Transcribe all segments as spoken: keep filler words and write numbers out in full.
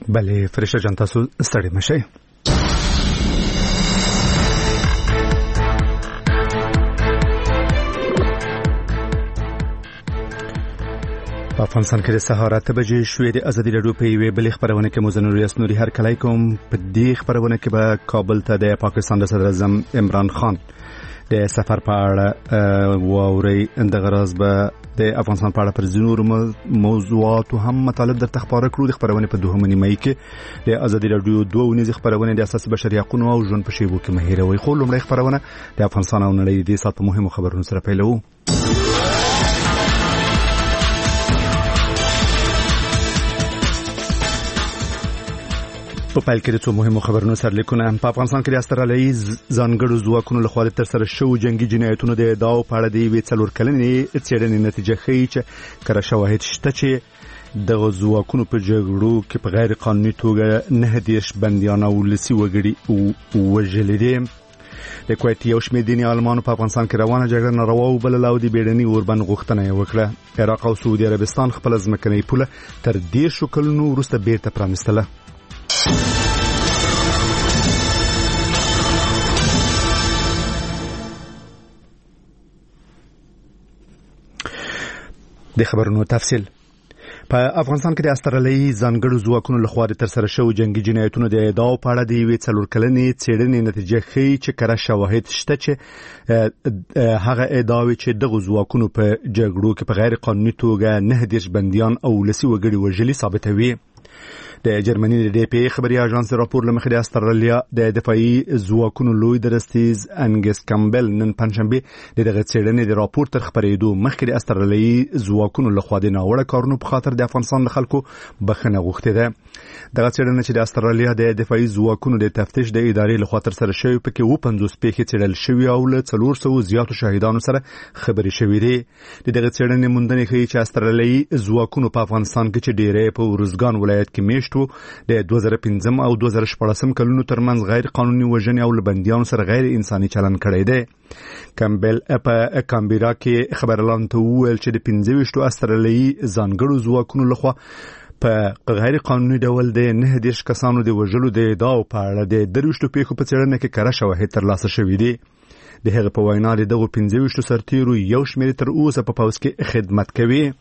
بله فرشته جان تاسو ستړي مشئ. په افغانستان کې د سهار اته بجې شوې د ازادي راډیو په یوې بلې خپرونه کې مو زه نوریاس نوري هرکلی کوم. په دې خپرونه کې به کابل ته د پاکستان د صدر اعظم عمران خان د سفر په اړه واورئ. دغه راز به د افغانستان په اړه پر ځینو موضوعاتو هم مطالب درته خپاره کړو. د خپرونې په دوهمه نیمایي کې د ازادي راډیو دوه اونیزې خپرونې د اساسي بشري حقوقو او ژوند په شیبو کې مه هېروئ. خو لومړی خپرونه د افغانستان او نړۍ د دې ساعت په مهمو خبرونو سره پیلوو. په پیل کې د څو مهمو خبرونو سرلیکونه. په افغانستان کې د استرالیایي ځانګړو ځواکونو لخوا د ترسره شوو جنگي جنایتونو د ادعاو په اړه د یوې څلور کلنې څېړنې نتیجه ښیي چې کره شواهد شته چې دغه ځواکونو په جګړو کې په غیر قانوني توګه نهه دېرش بندیان او ولسي وګړي وژلي دي. د کویت یو شمېر دیني عالمانو په افغانستان کې روانه جګړه ناروا وبلله او د بیړني اوربند غوښتنه یې وکړه. عراق او سعودي عربستان خپله ځمکنۍ پوله تر دېرشو کلونو وروسته بیرته پرانیستله. د خبرونو تفصیل. په افغانستان کې د استرالیایي ځانګړو ځواکونو لخوا د ترسره شوو جنگي جنایتونو د ادعاو په اړه د یوې څلور کلنې څېړنې نتیجه ښیي چې کره شواهد شته چې هغه ادعاوې چې دغه ځواکونو په جګړو کې په غیر قانوني توګه نهه دېرش بندیان او ولسي وګړي وژلي ثابتوي. د جرمني د ډي پی ای خبري اژانس راپور لمخې د استرالیا د دفاعي ځواکونو لوی درستیز انګس کامبل نن پنځشنبه د دغه څېړنې د راپور تر خبرېدو مخکې د استرالیایي ځواکونو لخوا د ناوړه کارونو په خاطر د افغانستان د خلکو بخښنه غوښتې ده. دغه څېړنه چې د استرالیا د دفاعي ځواکونو د تفتیش د ادارې لخوا ترسره شوې پکې اووه پنځوس پیښې څېړل شوې او له څلور سوو زیاتو شاهدانو سره خبرې شوې دي. د دغه څېړنې موندنې ښیي چې استرالیایي ځواکونو په افغانستان کې چې ډېری په ارزګان ولایت کې میشت د دوه زره پنځم او دوه زره شپاړسم کلونو ترمنځ غیر قانوني وژنې او لبندیانو سره غیر انساني چلند کړی دی. کامبل په کامبیرا کې خبرلاندو ته وویل چې د پنځه ویشتو استرالیایي ځانګړو ځواکونو لخوا په غیر قانوني ډول د نهه دېرش کسانو د وژلو د ادعاو په اړه د درویشتو پیښو په څېړنه کې کره شواهد ترلاسه شوي دي. د هغه په وینا د دغو پنځه ویشتو سرتیرو یو شمېر تر اوسه په پوځ کې خدمت کوي.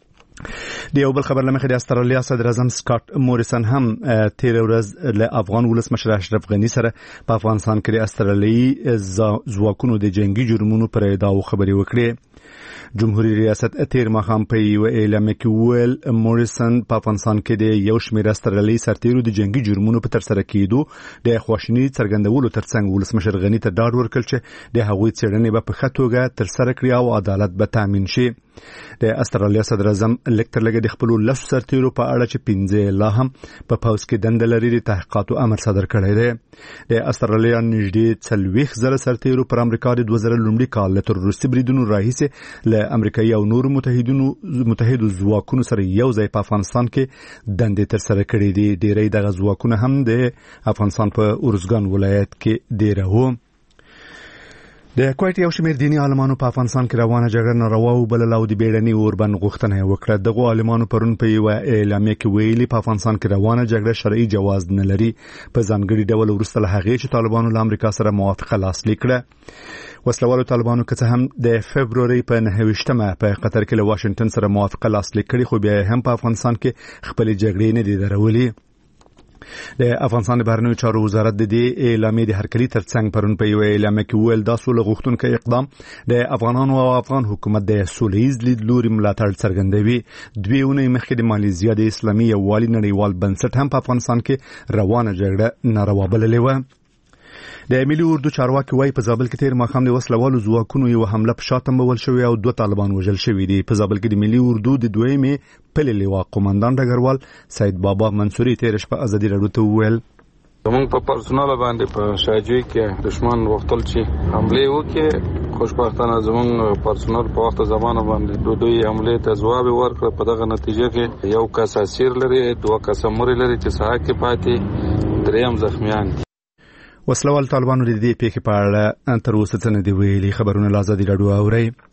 د یو بل خبر لمخې د استرالیا صدر اعظم سکاټ موریسن هم تیر ورځ له افغان ولسمشر اشرف غنی سره په افغانستان کې د استرالیایي ځواکونو د جنگي جرمونو پر ادعاو خبرې وکړې. جمهوریت ریاست تیر ماښام په یو اعلامیه کې وویل موریسن په افغانستان کې د یو شمېر استرالیایي سرتیرو د جنگي جرمونو په ترسره کېدو د خواشیني څرګندولو ترڅنګ ولسمشر غنی ته ډاډ ورکړ چې د هغوی څېړنې به په ښه توګه ترسره کړي او عدالت به تامین شي. د استرالیا صدر اعظم لکتر لګه د خپل لسو سرتیرو په اړه چې پنځه لا هم په پوځ کې دنده لري د تحقیقاتو امر صادر کړی دی. د استرالیا نږدې څلوېښت زره سرتیرو پر امریکا د دوه زره لومړي کال له تروریستي بریدونو راهیسې له امریکایي او نورو متحدینو متحدو ځواکونو سره یو ځای په افغانستان کې دندې ترسره کړې دي. ډېری دغه ځواکونه هم د افغانستان په ارزګان ولایت کې ډېره وو. د کویت یو شمېر دیني عالمانو په افغانستان کې روانه جګړه ناروا وبلله او د بیړني اوربند غوښتنه یې وکړه. دغو عالمانو پرون په یوه اعلامیه کې ویلي په افغانستان کې روانه جګړه شرعي جواز نه لري. په ځانګړي ډول وروسته له هغې چې طالبانو له امریکا سره موافقه لاسلیک کړه. وسلوالو طالبانو که څه هم د فبروري په نهه ویشتمه په قطر کې له واشنګټن سره موافقه لاسلیک کړې خو بیا هم په افغانستان کې خپلې جګړې نه دي درولې. د افغانستان د بهرنیو چارو وزارت د دې اعلامیې د هرکلي ترڅنګ پرون په یوه اعلامیه کې وویل دا سوله غوښتونکی اقدام د افغانانو او افغان حکومت د سوله ییز لیدلوري ملاتړ څرګندوي. دوې اونۍ مخکې د مالیزیا د اسلامي یووالي نړیوال بنسټ هم په افغانستان کې روانه جګړه ناروا بللې وه. د ملي اردو چارواکي وايي په زابل کې تیر ماښام د وسلوالو ځواکونو یو حمله په شا تنبول شوې او دوه طالبان وژل شوي دي. په زابل کې د ملي اردو د دویمې پلې لواء قومندان ډګروال سید بابا منصوري تیر شپه ازادي راډیو ته وویل زمونږ په پرسونل باندې په شاجوی کې دشمن وختل چې حمله وکړي. خوشبختانه زمونږ پرسونل په وخت زمانه باندې دوه دوی حمله ته ځواب ورکړ. په دغه نتیجه کې یو کس اسیر لري، دوه کس مړي لري چې ساحه کې پاتې، دریم زخمیان دي. وسلوال طالبانو د دې پیښې په اړه تر اوسه څه نه دی ویلي. خبرونه له ازادي راډیو اورئ.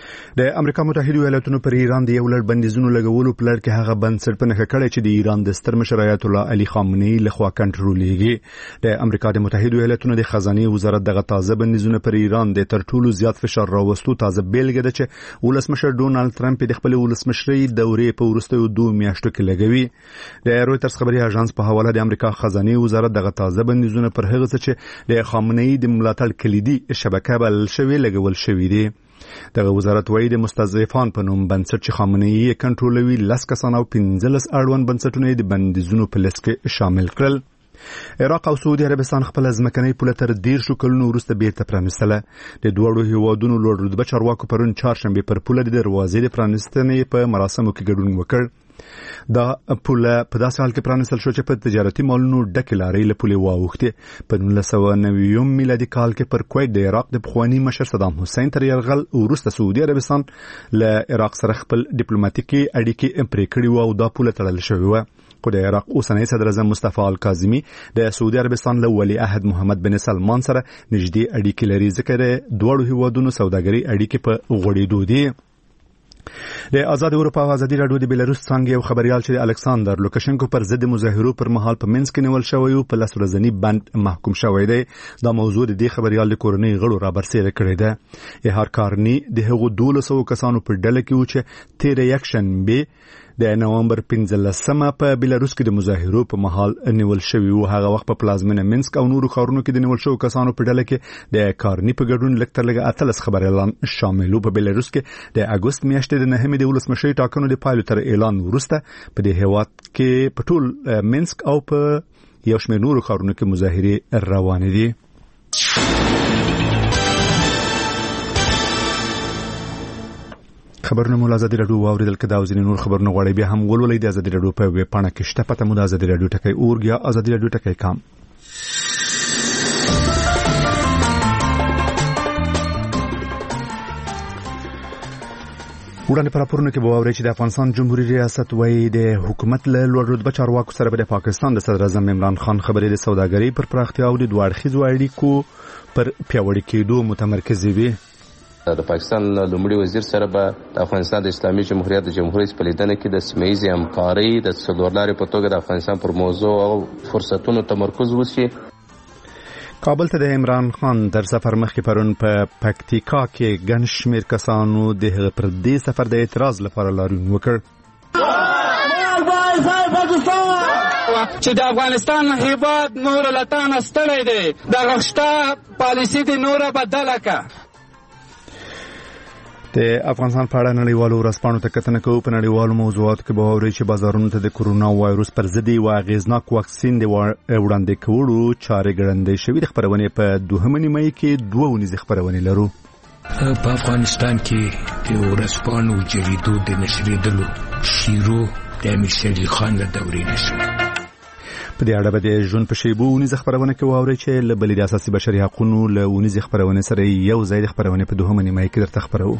د امریکا متحده ایالاتونو پر ایران د یو لړ بندیزونو لګولو په لړ کې هغه بنسټ په نښه کړی چې د ایران د ستر مشر آیت الله علي خامنه‌ای لخوا کنټرولېږي. د امریکا د متحده ایالاتونو د خزانه وزارت دغه تازه بندیزونه پر ایران د تر ټولو زیات فشار راوستو تازه بیلګه ده چې ولسمشر ډونالد ټرمپ د خپل ولسمشرۍ دورې په وروستیو دوه میاشتو کې لګوي. د رویټرز خبري اژانس په حواله د امریکا خزانه وزارت دغه تازه بندیزونه پر هغه څه چې د خامنه‌ای د ملاتړ کلیدي شبکه بل شوی لګول شوی دی. دغه وزارت وایي د مستضعفان په نوم بنسټ چې خامنه‌ای کنټرولوي لس کسان او پنځلس اړوند بنسټونه د بندیزونو په لیست کې شامل کړل. عراق او سعودي عربستان خپل ځمکنۍ پوله تر ډیر شو کلونو وروسته بیرته پرانستله. د دوړو هیوادونو لوړ رتبه چارواکو پرون چهارشنبه پر پوله د دروازې د پرانستنې په مراسمو کې ګډون وکړ. دا پوله په داسې حال کې پرانستل شو چې په تجارتي مالونو ډکې لارې له پولې واوښتې. په نولس سوه نوي میلادي کال کې پر کویت د عراق د پخواني مشر صدام حسین تر یرغل وروسته سعودي عربستان له عراق سره خپل ډیپلوماټیکي اړیکې پرې کړې وو او دا پوله تړل شوې وه. خو د عراق اوسنی صدر اعظم مصطفی الکاظمي د سعودي عربستان له ولی عهد محمد بن سلمان سره نږدې اړیکې لري ځکه د دوړو هیوادونو سوداګري اړیکې په غوړېدو دي. د آزاد اروپا او ازادي راډیو د بیلاروس څنګه یو خبريال چې الکساندر لوکاشنکو پر ضد مظاهرو پر مهال په منځ کې نیول شوی او په لس ورځنی بند محکوم شوی دی. دا موضوع د دې خبريال د کورنۍ غړو را برسېره کړې ده. هر کارني د هغو دولسو کسانو پر ډله کې و چې تیر یک شنبه د نوامبر پنځلسمه په بیلاروس کې د مظاهرو په مهال نیول شوی او هغه وخت په پلازمینه منسک او نورو ښارونو کې د نیول شوی کسانو په ډله کې د کارني په ګډون لکتر لګه اتلس خبريالان شامل وو. په بیلاروس کې د اگست میاشتې د نهمې د ولسمشرۍ ټاکنو د پایلو تر اعلان وروسته په دې هیواد کې په ټول منسک او په یو شمېر نورو ښارونو کې مظاهرې روانې دي. خبرونه مو ازادي راډیو واوریدل کدا او ځینې نور خبرونه غواړي بیا هم ولولئ د ازادي راډیو په ویب پاڼه کې شته پته مو د ازادي راډیو ټکی اورګ یا ازادي راډیو ټکی کام. وړاندې پر راپورونه کې به واورئ چې د افغانستان جمهوریت ریاست وایي د حکومت له لوړ رتبه چارواکو سره به د پاکستان د صدر اعظم عمران خان خبرې د سوداګرۍ پر پراختیا او د دوه اړخیزو اړیکو پر پیاوړي کېدو متمرکزې وي. د پاکستان لومړي وزیر سره به د افغانستان د اسلامي جمهوریت د جمهوریت په لیدنه کې د سیمه ییزې همکارۍ د څلورلارې په توګه د افغانستان پر موضوع او فرصتونو تمرکز وشي. کابل ته د عمران خان تر سفر مخکې پرون په پکتیکا کې ګڼ شمېر کسانو د هغه پر دې سفر د اعتراض لپاره لاریون وکړ. چې د افغانستان هیواد نور لتان ستړی دی د غشته پالیسي د نور بدله کا. د افغانستان په اړه نړیوالو ورځپاڼو ته کتنه کوو. په نړیوالو موضوعاتو کې به واورئ چې بازارونو ته د کورونا وایروس پر ضد یو اغېزناک واکسین د وړاندې کولو چارې ګړندۍ شوې. د خپرونې په دوهمه نیمایي کې دوه اونیزې خپرونې لرو. په افغانستان کې د ورځپاڼو جریدو د نشریدلو شیرو د امیر شیر علي خان له دورې نشو. په دې اړه به د ژوند په شیبو اونیزه خبرونه کې واورئ چې له بلې د اساسي بشري حقوقو له اونیزې خبرونه سره یو ځای د خبرونه په دوهمه نیمایي کې درته خبرو.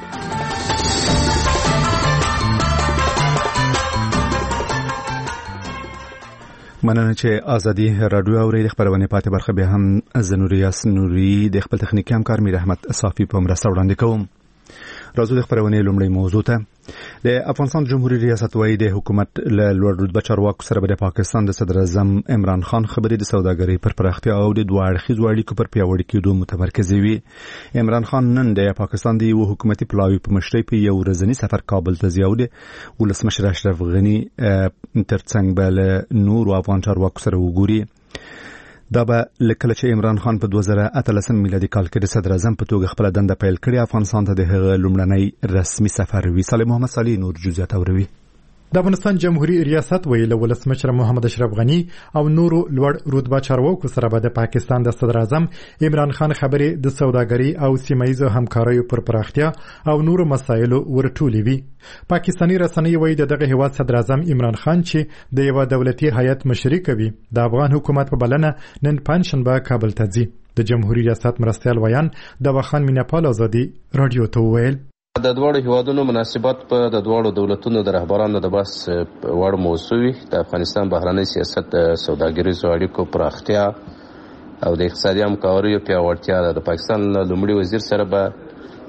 مننه چې ازادي راډیو اوري. د خبرونه پاتې برخه به هم زنوریاس نوري د خپل تخنیکی همکار میر احمد صافي په مرسته وړاندې کوم. راځو د خبرونه لومړی موضوع ته. د افغانستان جمهوریت ریاست وایي د حکومت له لوړ رتبه چارواکو سره د پاکستان د صدر اعظم عمران خان خبرې د سوداګرۍ پر پراختیا او د دوه اړخیزو اړیکو پر پیاوړي کېدو متمرکزې وي. عمران خان نن د پاکستان د یو حکومتي پلاوي په مشرۍ په یو ورځنی سفر کابل ته ځي او د ولسمشر اشرف غني ترڅنګ بل نور افغان چارواکو سره وګوري. دا به لکه چې عمران خان په دوه زره اتلسم میلادي کال کې د صدر اعظم په توګه خپل دنده پیل کړې افغانستان ته د هغه لومړنی رسمي سفر وي. صالح محمد صالح نور جزئیات اوروي. د افغانستان جمهوریت ریاست ویل ولسمشر محمد اشرف غنی او نورو لوړ رتبه چارواکو سره به د پاکستان د صدر اعظم عمران خان خبرې د سوداګرۍ او سیمه‌ییزو همکاریو پر پراختیا او نورو مسایلو ورټولې وي. پاکستانی رسنۍ وایي د دغه هیواد صدر اعظم عمران خان چې د یو دولتي هیئت مشري کوي د افغان حکومت په بلنه نن پنځشنبه کابل ته ځي. د جمهوریت ریاست مرستیال ویان د وخان میناپال ازادي رادیو ته ویل د دوړو هیوادونو مناسبات په د دوړو دولتونو د رهبرانو د بحث وړ موضوع وي. د افغانستان بهرنی سیاست د سوداګریزو اړیکو پراختیا او د اقتصادي همکاریو پیاوړتیا د پاکستان لومړي وزیر سره به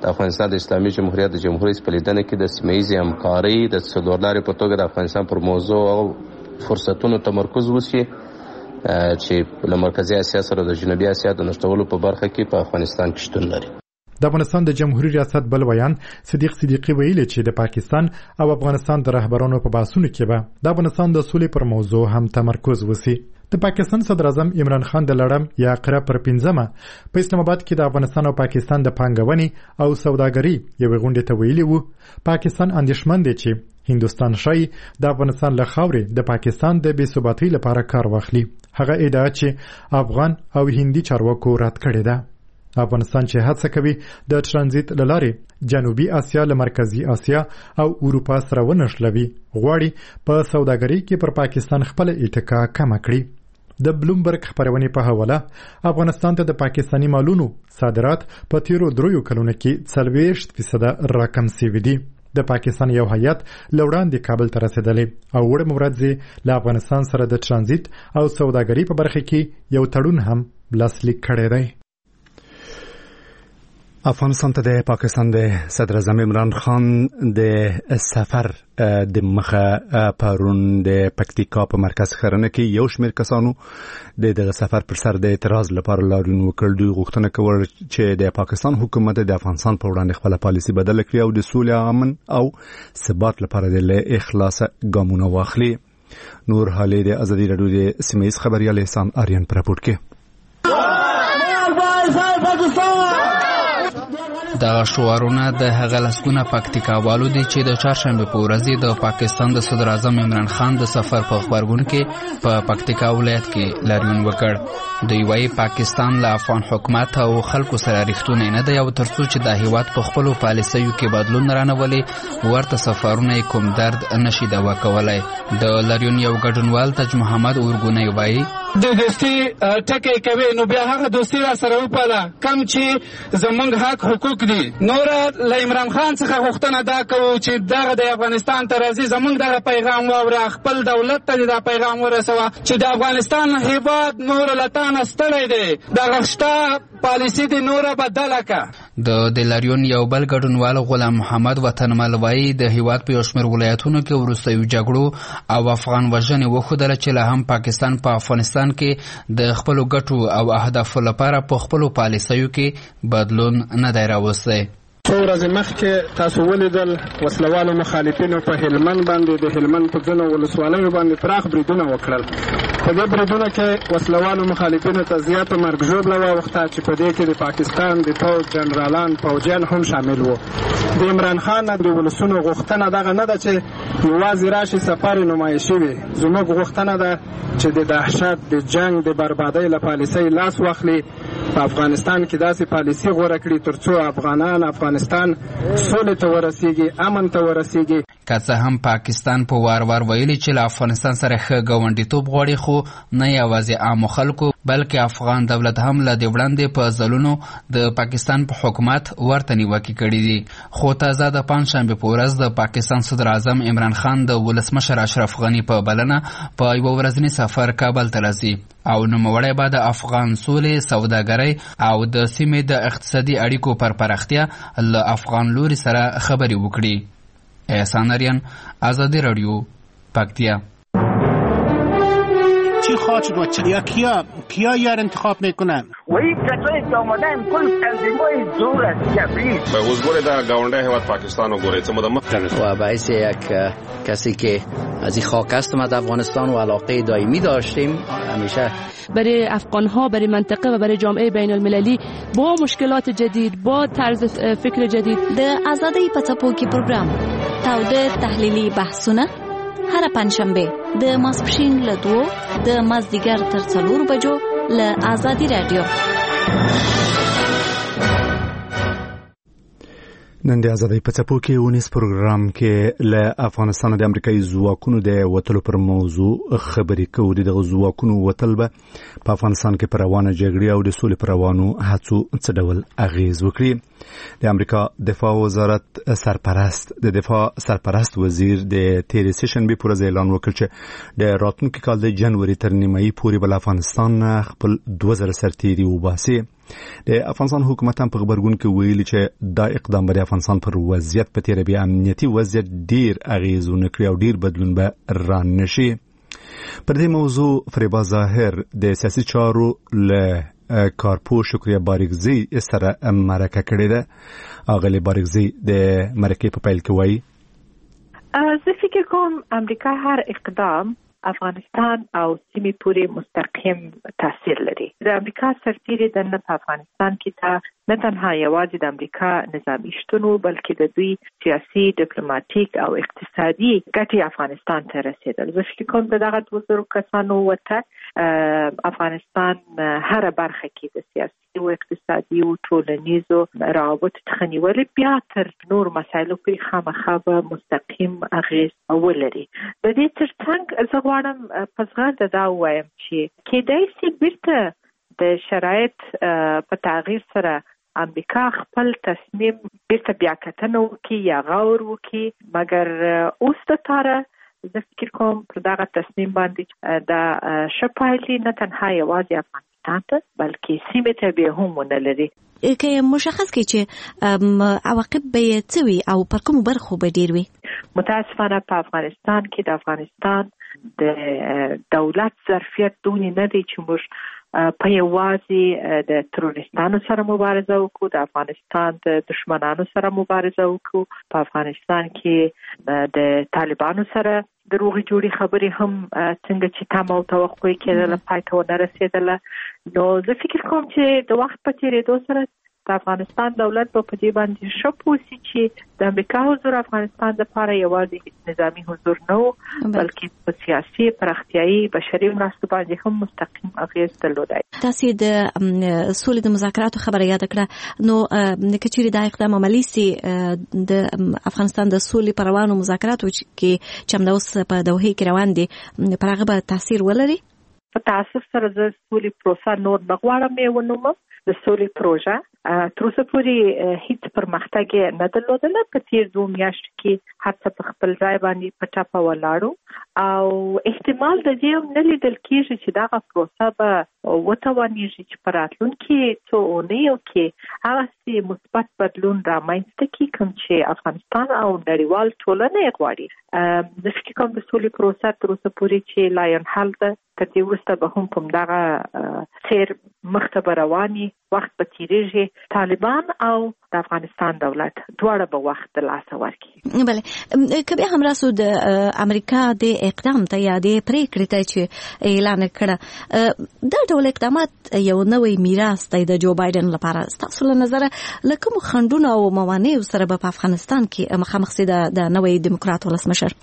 د افغانستان د اسلامي جمهوریت د جمهور رئیس په لیدنه کې د سیمه ییزې همکارۍ د څلورلارې په توګه د افغانستان پر موضوع او فرصتونو تمرکز وشي چې له مرکزي اسیا سره د جنوبي اسیا د نښتولو په برخه کې په افغانستان کې شتون لري. د افغانستان د جمهوریت ریاست بل ویان صدیق صدیقی ویلي چې د پاکستان او افغانستان د رهبرانو په بحثونو کې به د افغانستان د سولې پر موضوع هم تمرکز وشي. د پاکستان صدر اعظم عمران خان د لړم یا قره پر پنځمه په اسلام آباد کې د افغانستان او پاکستان د پانګونې او سوداګرۍ یوې غونډې ته ویلي وو پاکستان اندېښمن دی چې هندوستان شای د افغانستان له خاورې د پاکستان د بې ثباتۍ لپاره کار واخلي. هغه ادعا چې افغان او هندي چارواکو رد کړې ده. افغانستان چې هڅه کوي د ترانزیت لارې جنوبي اسیا له مرکزي اسیا او اروپا سره ونښلوي غواړي په سوداګرۍ کې پر پاکستان خپل اتکا کم کړي. د بلومبرګ خبرونې په حواله افغانستان ته د پاکستانی مالونو صادرات په تیرو دریو کلونو کې څلوېښت فیصده راکم شوي دي. د پاکستان یو هیئت له وړاندې کابل ته رسېدلی او وړه ورځ له افغانستان سره د ترانزیت او سوداګرۍ په برخه کې یو تړون هم لاسلیک کړی دی. افغانستان ته د پاکستان د صدر اعظم عمران خان د سفر د مخه پرون د پکتیکا په مرکز خرنه کې یو شمېر کسانو د دغه سفر پر سر د اعتراض لپاره لاریون وکړ. دوی غوښتنه کوله چې د پاکستان حکومت د افغانستان په وړاندې خپله پالیسي بدله کړي او د سولې امن او ثبات لپاره د اخلاص ګامونه واخلي. نور حالې د ازادي راډیو د سیمه ییز خبریال احسان آریان په راپورټ کې. دغه شعارونه د هغه لسګونه پکتیکاوالو دي چې د چهارشنبه په ورځ د پاکستان د صدر اعظم عمران خان د سفر په خبرګون کې په پکتیکا ولایت کې لاریون وکړ. دوی وايي پاکستان له افغان حکومت او خلکو سره رښتونی نه دی او ترڅو چې د هیواد په خپلو پالیسیو کې بدلون رانولي ورته سفرونه کوم درد نشي دوا کولای. د لاریون یو ګډونوال تاج محمد اورګونی وايي د دوستي ټکی کوي نو بیا هغه دوستي را سره وپاله کم چې زمونږ حق حقوق دي. نور له عمران خان څخه غوښتنه دا کوو چې دغه د افغانستان ته راځي زمونږ دغه پیغام واوره خپل دولت ته دا پیغام ورسوه چې د افغانستان هیواد نور له تا نه ستړی دی دغه شته پالیسي دې نوره بدله کړه. د د لاریون یو بل ګډونوال غلام محمد وطنمل وایي د هیواد په یو شمېر ولایتونو کې وروستیو جګړو او افغان وژنې وښودله چې لا هم پاکستان په افغانستان کې د خپلو ګټو او اهدافو لپاره په خپلو پالیسیو کې بدلون نه دی راوستی. څو ورځې مخکې تاسو ولیدل وسلوالو مخالفینو په هلمند باندې د هلمند په ځینو ولسوالیو باندې پراخ بریدونه وکړل. په دې بریدونو کې وسلوالو مخالفینو ته زیاته مرګ ژوبله واوښته چې په دې کې د پاکستان د پوځ جنرالان پوځیان هم شامل وو. د عمران خان د ولسونو غوښتنه دغه نه ده چې یوازې راشي سفر نمایشي وي. زموږ غوښتنه ده چې د دهشت د جنگ د بربادۍ له پالیسۍ لاس واخلي په افغانستان کې داسې پالیسي غوره کړي ترڅو افغانان افغانستان سولې ته ورسیږي امن ته ورسیږي. که څه هم پاکستان په وار وار ویلي چې له افغانستان سره ښه ګاونډیتوب غواړي خو نه یوازې عامو خلکو بلکې افغان دولت هم له دې وړاندې په ځلونو د پاکستان په حکومت ورته نیوکې کړي دي. خو تازه د پنجشنبې په ورځ د پاکستان صدر اعظم عمران خان د ولسمشر اشرف غني په بلنه په یوه ورځني سفر کابل ته راځي او نوموړی به د افغان سولې سوداګرۍ او د سیمې د اقتصادي اړیکو پر پراختیا له افغان لوري سره خبرې وکړي. احسان آریان آزادی رادیو پکتیا. چی خواهد شد و چی یا کیا کیا یار انتخاب میکنن و این کسایی که آمدن کل تنظیمای دور از جبری به حضور در گاونده هیواد پاکستان و گوریت مدام و باعث یک کسی که از این خاک است ما در افغانستان و علاقه دائمی داشتیم همیشه برای افغان ها برای منطقه و برای جامعه بین المللی با مشکلات جدید با طرز فکر جدید د آزادی پڅپوکي پروګرام تاوده تحلیلی بحثونه هر پنځشنبه د ماسپښین له دوه د مازدیګر تر څلور بجو له آزادی رادیو. نن د آزادۍ په څپو کې ونیس پروګرام کې له افغانستان د امریکایي ځواکونو د وتلو پر موضوع خبرې کوو. دغه ځواکونو وتل به په افغانستان کې پر روانه جګړې او د سولې پر روانو هڅو څه ډول اغیز وکړي. د امریکا دفاع وزارت سرپرست د دفاع سرپرست وزیر د تیرې سهشنبې په ورځ اعلان وکړ چې د راتلونکي کال د جنوري تر نیمایي پورې به له افغانستان خپل دوه زره سرتیري وباسي. د افغانستان حکومت هم په خبرګون کې ویلي چې دا اقدام به د افغانستان پر وضعیت په تیر بیا امنیتي وضعیت ډیر اغیزونه کړی او ډیر بدلون به رانشي. پر دې موضوع فریبا ظاهر د سیاسي چارو له کارپو شکریه باریکزی سره مرکه کړې ده. اغلی باریکزی د مرکې په پیل کې وایي زه فکر کوم امریکا هر اقدام افغانستان او سیمې پورې مستقیم تاثیر لري. د امریکا سرتیري د نه په افغانستان کې تا نه تنها یوازې د امریکا نظامی شتون بلکې د دوی سیاسي، ډیپلوماټیک او اقتصادي ګټې افغانستان ته رسیدل. زه فکر کوم د دغه دوه زرو کسانو وته افغانستان هر برخه کې د سیاسي او اقتصادي او ټولنیزو روابطو څخه نیولې بیا تر نور مسایلو پورې خامخا به مستقیم اغیز ولري. د دې ترڅنګ زه غواړم په زغرده دا ووایم چې کېدای شي بیرته د شرایط په تغییر سره امریکا خپل تصمیم بیرته بیا کتنه وکړي یا غور وکړي، مګر اوس د پاره زه فکر کوم پر دغه تصمیم باندې دا ښه پایلې نه تنها یوازې افغانستان ته بلکې سیمې ته به هم ونه لري. که مشخص کړي چې عواقب به یې څه وي او پر کومو برخو به ډېر وي؟ متاسفانه په افغانستان کې د افغانستان د دولت ظرفیت دونې نه دی چې موږ په یوازې د تروریستانو سره مبارزه وکړو، د افغانستان د دشمنانو سره مبارزه وکړو، په افغانستان کې د طالبانو سره د روغې جوړې خبرې هم څنګه چې تمه او توقع کېدله پای ته ونه رسېدله. نو زه فکر کوم چې د وخت په تېرېدو سره د افغانستان دولت په پدې باندې ښه پوه شي چې د امریکا حضور افغانستان لپاره یوازې نظامی حضور نه و بلکې په سیاسي، پراختیایي، بشري مرستو باندې هم مستقیم اغیز درلودی. تاسو د سولې د مذاکراتو خبره یاد کړه، نو که چیرې دا اقدام عملي سي د افغانستان د سولې پر روانو مذاکراتو کې چې همدا اوس په دوحه کې روان دي پر هغه به تاثیر ولري؟ په تاسف سره د سولې پروسه نور نه غواړم یې ونومم. د سولې پروژه تر اوسه پورې هیڅ پرمختګ نه درلودله. په تیر دوه میاشتو کې هڅه په خپل ځای باندې په ټاپه ولاړو او احتمال د دې هم نه لیدل کېږي چې دغه پروسه به وتوانېږي چې په راتلونکي څو اونیو کې هغسې مثبت بدلون رامنځته کړي کوم چې افغانستان او نړیوال ټولنه یې غواړي. زه فکر کوم د سولې پروسه تر اوسه پورې چې لا ینحل ده، تر دې وروسته به هم په همدغه سیر مخته به رواني، وخت به تېرېږي، طالبان او د افغانستان دولت دواړه به وخت د لاسه ورکړي. بله، که بیا هم راسو د امریکا د اقدام ته یا د پریکړې ته چې اعلان کړه، دا ډول اقدامات یو نوی میراث دی د جو بایدن لپاره. ستاسو له نظره له کومو خنډونو او موانعو سره به په افغانستان کې مخامخ سي د نوی دیموکرات ولسمشر؟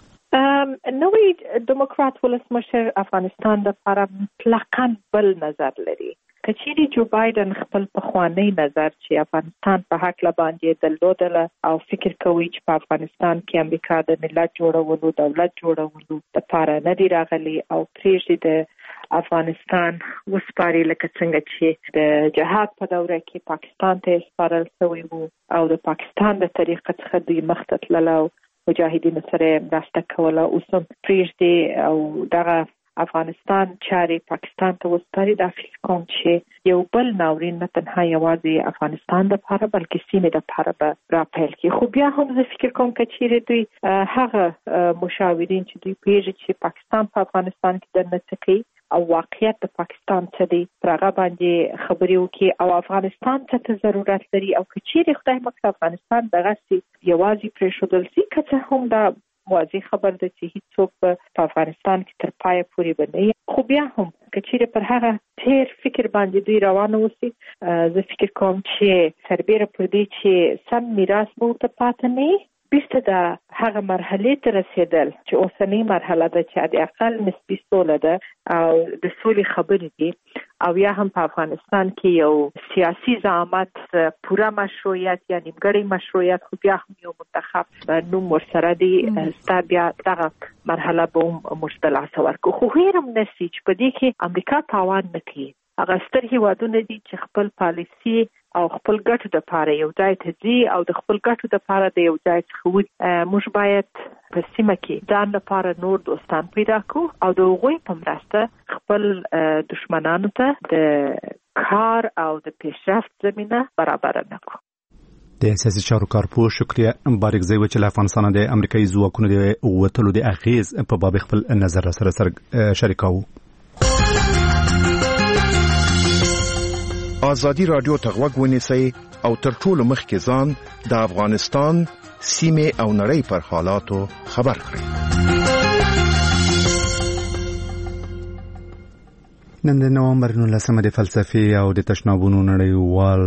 نوی دیموکرات ولسمشر افغانستان لپاره مطلقاً بل نظر لري. که چیرې جو بایدن خپل پخوانی نظر چې افغانستان په هکله باندې درلودله او فکر کوي چې په افغانستان کې امریکا د ملت جوړولو، دولت جوړولو لپاره نه دی راغلی او پرېږدي د افغانستان وسپاري لکه څنګه چې د جهاد په دوره کې پاکستان ته سپارل شوی وو او د پاکستان د طریقه څخه دوی مخته تلله او مجاهدینو سره مرسته کوله. اوس هم پرېږدي او دغه افغانستان چاري پاکستان ته وسپاري. دا فکر کوم چې یو بل ناورین نه تنها یوازې افغانستان لپاره بلکې سیمې لپاره به راپیل کړي. خو بیا هم زه فکر کوم که چیرې دوی هغه مشاورین چې دوی پوهېږي چې پاکستان په افغانستان کې دننه څه کوي او واقعیت د پاکستان څه دی پر هغه باندې خبرې وکړي او افغانستان څه ته ضرورت لري او که چیرې خدای مکړه افغانستان دغسې یوازې پرېښودل شي، که څه هم دا واضح خبر ده چې هیڅوک په افغانستان کې تر پایه پورې به نه وي، خو بیا هم که چیرې پر هغه تیر فکر باندې دوی روانه اوسي، زه فکر کوم چې سربیره پر دې چې سم میراث به ورته پاتې نه وي، بیرته د هغه مرحلې ته رسېدل چې اوسنۍ مرحله ده چې د اقل نسبي سوله ده او د سولې خبرې دي او یا هم په افغانستان کې یو سیاسي زعامت پوره مشروعیت یا نیمګړی مشروعیت خو بیا هم یو منتخب نوم ورسره دی، ستا بیا دغه مرحله به هم موږ د لاسه ورکړو. خو هېر هم نه سي چې په دې کې امریکا تاوان نه کوي. هغه ستر هېوادونه دي چې خپل پالیسي او خپل ګټو دپاره یو ځای ته ځي او د خپل ګټو دپاره د یو ځای څخه وځي. موږ باید په سیمه کې ځان لپاره نور دوستان پیدا کړو او د هغوی په مرسته خپل دشمنانو ته د کار او د پیشرفت زمینه برابر نه کړو. د سیاسي چارو کارپوه شکریه بارکزی و چې له افغانستان د امریکایي ځواکونو د وتلو د اغیز په باب خپل نظر سره شریکاو. آزادی رادیو ته غوږ ونیسئ او تر ټولو مخکې ځان د افغانستان سیمې او نړۍ پر حالاتو خبر کړئ. نن د نومبر نولسمه د فلسفې او د تشنابونو نړیوال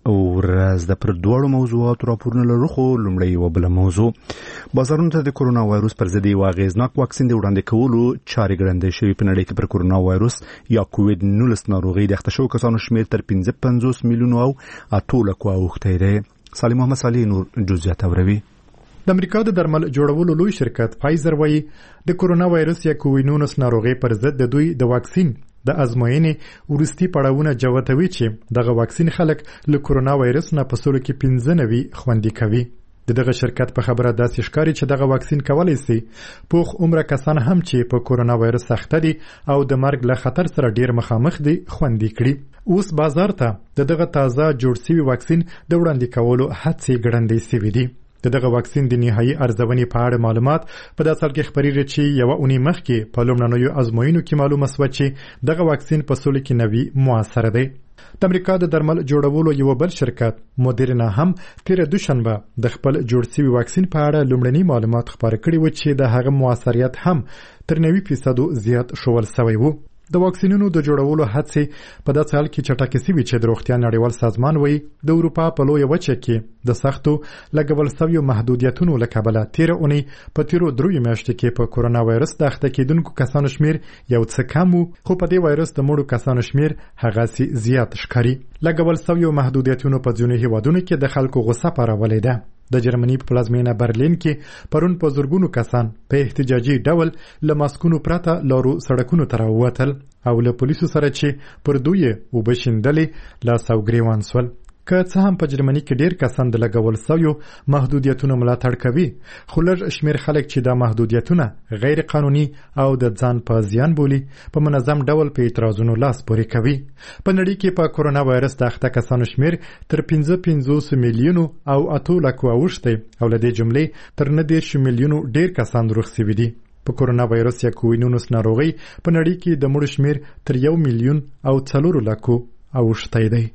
ورځ د پر دوړو موضوعاتو راپورونه لرو. خو لومړی یو بل موضوع بازارونو ته د کورونا وایروس پر ضد یو اغیزناک واکسین د وړاندې کولو چارې ګړندۍ شوې. په نړۍ کې پر کورونا وایروس یا کووید نولس ناروغي د اخته شوو کسانو شمېر تر پنځه پنځوس میلیونو او اته لکو اوښتی دی. سالم محمد صالح نور جزئیات اوروي. د امریکا د درمل جوړولو لوی شرکت فایزر وايي د کورونا وایروس یا کووید نولس ناروغي پر ضد د دوی د واکسین د ازموینې ورستي پړاوونه جوتوي چې دغه واکسین خلک له کورونا وایرس نه په سلو کې پنځه نوي خوندي کوي. دغه شرکت په خبره داسې ښکاري چې دغه واکسین کولای شي پوخ عمره کسان هم چې په کورونا وایرس اخته دي او د مرګ له خطر سره ډیر مخامخ دي خوندي کړي. اوس بازار ته دغه تازه جوړ شوی واکسین د وړاندې کولو هڅې ګړندۍ شوې دي. دغه واکسین د نهایي ارزونې په اړه معلومات په داسې حال کې خبرېږي چې یو اونۍ مخکې په لومړنیو ازموینو کې معلومه شوه چې دغه واکسین په سلو کې نوي موثر دی. د امریکا د درمل جوړولو یو بل شرکت مودرنا هم تیر دوشنبه د خپل جوړ شوی واکسین په اړه لومړني معلومات خبر کړي و چې د هغه موثریت هم تر نوي فیصد زیات شول شوی و. د واکسینونو د جوړولو هڅې په داسې حال کې چټکې شوې چې د روغتیا نړیوال سازمان وایي د اروپا په لویه وچه کې د سختو لګول شویو محدودیتونو له کبله تیره اونۍ په تیرو دریو میاشتو کې په کورونا وایرس د اخته کېدونکو کسانو شمیر یو څه کم و، خو په دې وایرس د مړو کسانو شمیر هغسې زیات ښکاري. لګول شویو محدودیتونو په ځینو هیوادونو کې د خلکو غوسه پارولی ده. د جرمني په پلازمینه برلین کې پرون په زرګونو کسان په احتجاجي ډول له ماسکونو پرته لارو سړکونو ته راووتل او له پولیسو سره چې پر دوی اوبه شیندلې لاس او ګریوان سول. که څه هم په جرمني کې ډیر کسان د لګول شویو محدودیتونو ملاتړ کوي، خو لږ شمیر خلک چې دا محدودیتونه غیر قانوني او د ځان په زیان بولي په منظم ډول په اعتراضونو لاس پورې کوي. په نړۍ کې په کورونا وایرس د اخته کسانو شمیر تر پنځه پنځوس میلیونو او اته لکو اوښتی او له دې جملې تر نه دېرش میلیونو ډیر کسان روغ شوي دي. په کورونا وایرس یا کووید نولس ناروغي په نړۍ کې د مړو شمیر تر یو میلیون او څلورو لکو اوښتی دی.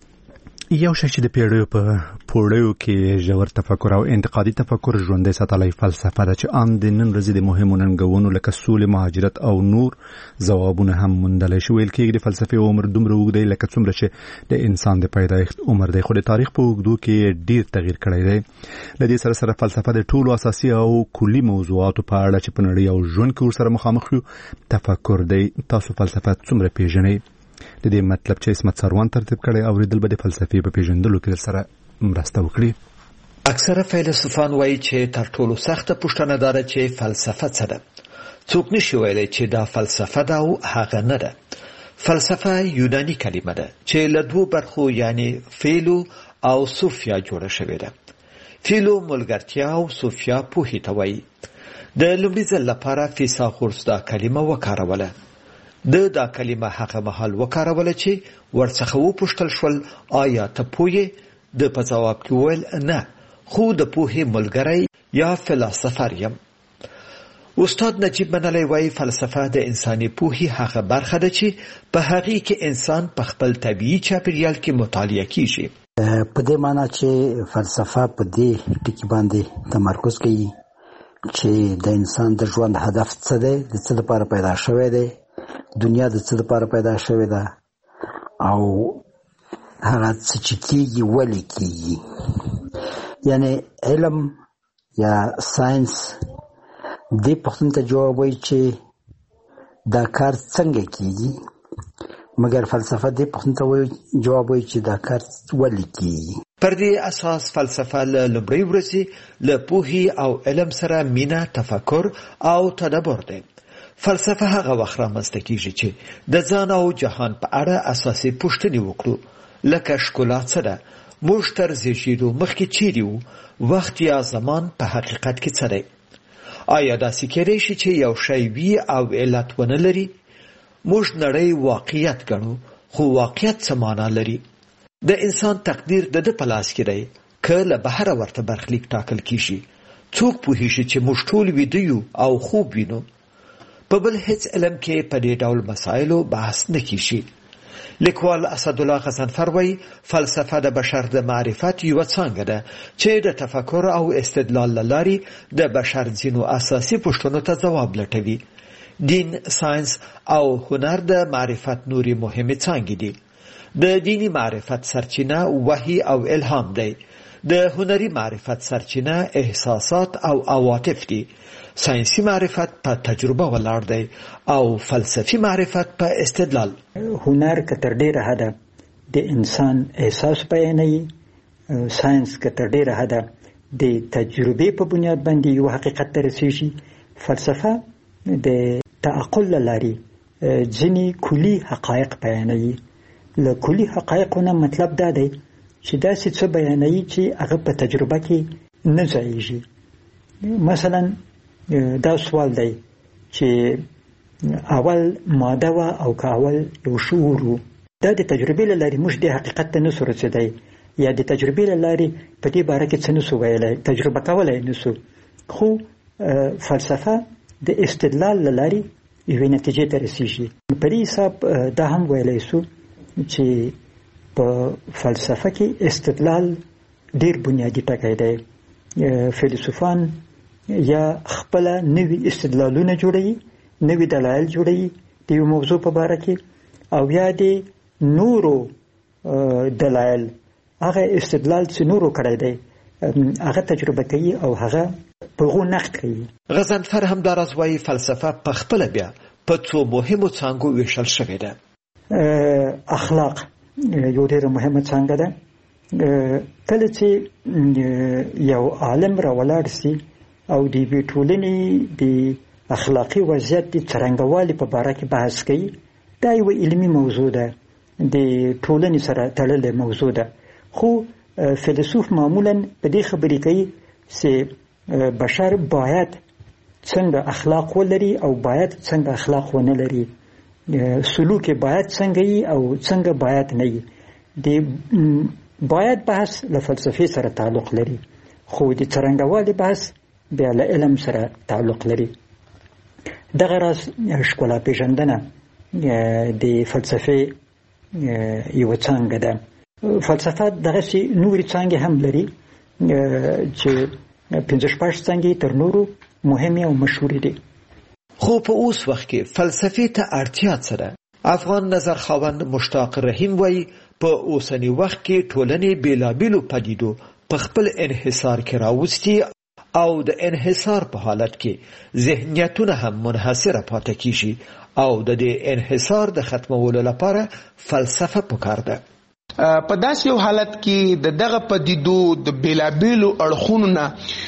یو شی چې د پیړیو په پوړیو کې ژور تفکر او انتقادي تفکر ژوندی ساتلی فلسفه ده چې ان د نن ورځې د مهمو ننګونو لکه سولې، مهاجرت او نور ځوابونه هم موندلی شي. ویل کېږي د فلسفې عمر دومره اوږد دی لکه څومره چې د انسان د پیدایښت عمر دی، خو د تاریخ په اوږدو کې ډیر تغییر کړی دی. له دې سره سره فلسفه د ټولو اساسي او کلي موضوعاتو په اړه چې په نړۍ او ژوند کې ورسره مخامخ یو تفکر دی. تاسو فلسفه څومره پیژنئ؟ د دې مطلب چې اسمت سروان ترتیب کړي او ریدل به د فلسفې په پیژندلو کې سره مرسته وکړي. اکثره فیلسوفان وایي چې تر ټولو سخته پوښتنه دا ده چې فلسفه څه ده. څوک نشي ویلی چې دا فلسفه ده او هغه نه ده. فلسفه یوناني کلمه ده چې له دوو برخو یعنی فیلو او صوفیا جوړه شوې ده. فیلو ملګرتیا او صوفیا پوهې ته وایي. د لومړي ځل لپاره فیثاغورس دا کلمه وکاروله. د دا کلمه هغه مهال وکاروله چې ورڅخه وپوښتل شول آیا ته پوهې؟ د په ځواب کې وویل نه، خو د پوهې ملګری یا فلسفر یم. استاد نجیب منلی وایي فلسفه د انساني پوهې هغه برخه ده چې په هغې کې انسان په خپل طبیعي چاپیریال کې مطالعه کیږي. په دې معنی چې فلسفه په دې ټکي باندې تمرکز کوي چې د انسان د ژوند هدف څه دی، د څه لپاره پیدا شوی دی، دنیا د څه لپاره پیدا شوې ده او هغه څه چې کېږي ولې کېږي. یعنی علم یا ساینس دې پوښتنې ته جواب وایي چې دا کار څنګه کېږي، مګر فلسفه دې پوښتنې ته جواب وایي چې دا کار ولې کېږي. پر دې اساس فلسفه له لومړۍ ورځې له پوهې او علم سره مینه، تفکر او تدبر دی. فلسفه هغه وخت رامنځته کیږي چې د ځان او جهان په اړه اساسي پوښتنې وکړو، لکه ښکلا څه ده، موږ تر زیږېدو مخکې چیرې وو، وخت یا زمان په حقیقت کې څه دی. آیا داسې کېدای شي چې یو شی وي او علت ونه لري؟ موږ نړۍ واقعیت ګڼو، خو واقعیت څه معنا لري؟ د انسان تقدیر د ده په لاس کې دی که له بهره ورته برخلیک ټاکل کیږي. څوک پوهیږي چې موږ ټول ویده یو او خوب وینو؟ په بل هیڅ علم کې په دې ډول مسایلو بحث نه کیږي. لیکوال اسدالله غضنفر وایي فلسفه د بشر د معرفت یوه څانګه ده چې د تفکر او استدلال له لارې د بشر ځینو اساسي پوښتنو ته ځواب لټوي. دین، ساینس او هنر د معرفت نورې مهمې څانګې دي. د دینی معرفت سرچینه وحی او الهام دی. د هنري معرفت سرچینه احساسات او عواطف دي. ساینسي معرفت په تجربه ولاړ دی او فلسفي معرفت په استدلال. هنر که تر ډیره حده د انسان احساس بیانوي، ساینس که تر ډیره حده د تجربې په بنیاد باندې یو حقیقت ته رسیږي، فلسفه د تعقل له لارې ځینې کلي حقایق بیانوي. له کلي حقایقو نه مطلب دا دی چې داسې څه بیانوي چې هغه په تجربه کې نه ځایږي. مثلا دا سوال دی چې اول ماده وه او که اول یو شعور و، دا د تجربې له لارې موږ دې حقیقت ته نسو رسېدی، یا د تجربې له لارې په دې باره کې څه نسو ویلی، تجربه کولی نسو. خو فلسفه د استدلال له لارې یوې نتیجې ته رسیږي. په دې حساب دا هم ویلی سو چې په فلسفه کې استدلال ډیر بنیادی ټکی دی. فیلسوفان یا خپله نوي استدلالونه جوړوي، نوي دلایل جوړوي د یو موضوع په باره کې، او یا د نورو دلایل هغه استدلال چې نورو کړی دی هغه تجربه کوي او هغه په هغو نقد کوي. غضنفر همداراز وایي فلسفه په خپله بیا په څو مهمو څانګو ویشل شوې ده. اخلاق یو ډېره مهمه څانګه ده. کله چې یو عالم راولاړ سي او د یوې ټولنې د اخلاقي وضعیت د څرنګوالي په باره کې بحث کوي، دا یوه علمي موضوع ده، د ټولنې سره تړلې موضوع ده. خو فیلسوف معمولا په دې خبرې کوي چې بشر باید څنګه اخلاق ولري او باید څنګه اخلاق ونه لري، سلوک باید څنګه وي او څنګه باید نه وي. د باید بحث له فلسفې سره تعلق لري، خو د څرنګوالي بحث بیا له علم سره تعلق لري. دغه راز ښکلا پیژندنه د فلسفې یوه څانګه ده. فلسفه دغسې نورې څانګې هم لري چې پنځه شپږ څانګې تر نورو مهمې او مشهورې دي. خو په اوس وخت کې فلسفې ته اړتیا څه ده؟ افغان نظر خاوند مشتاق رحیم وایي په اوسني وخت کې ټولنې بېلابېلو پدیدو په خپل انحصار کې راوستي او د انحصار په حالت کې ذهنیتونه هم منحصره پاتې کیږي او د دې انحصار د ختمولو لپاره فلسفه پکار ده. په داسې یو حالت کې د دغه پدیدو د بیلابیلو اړخونو نه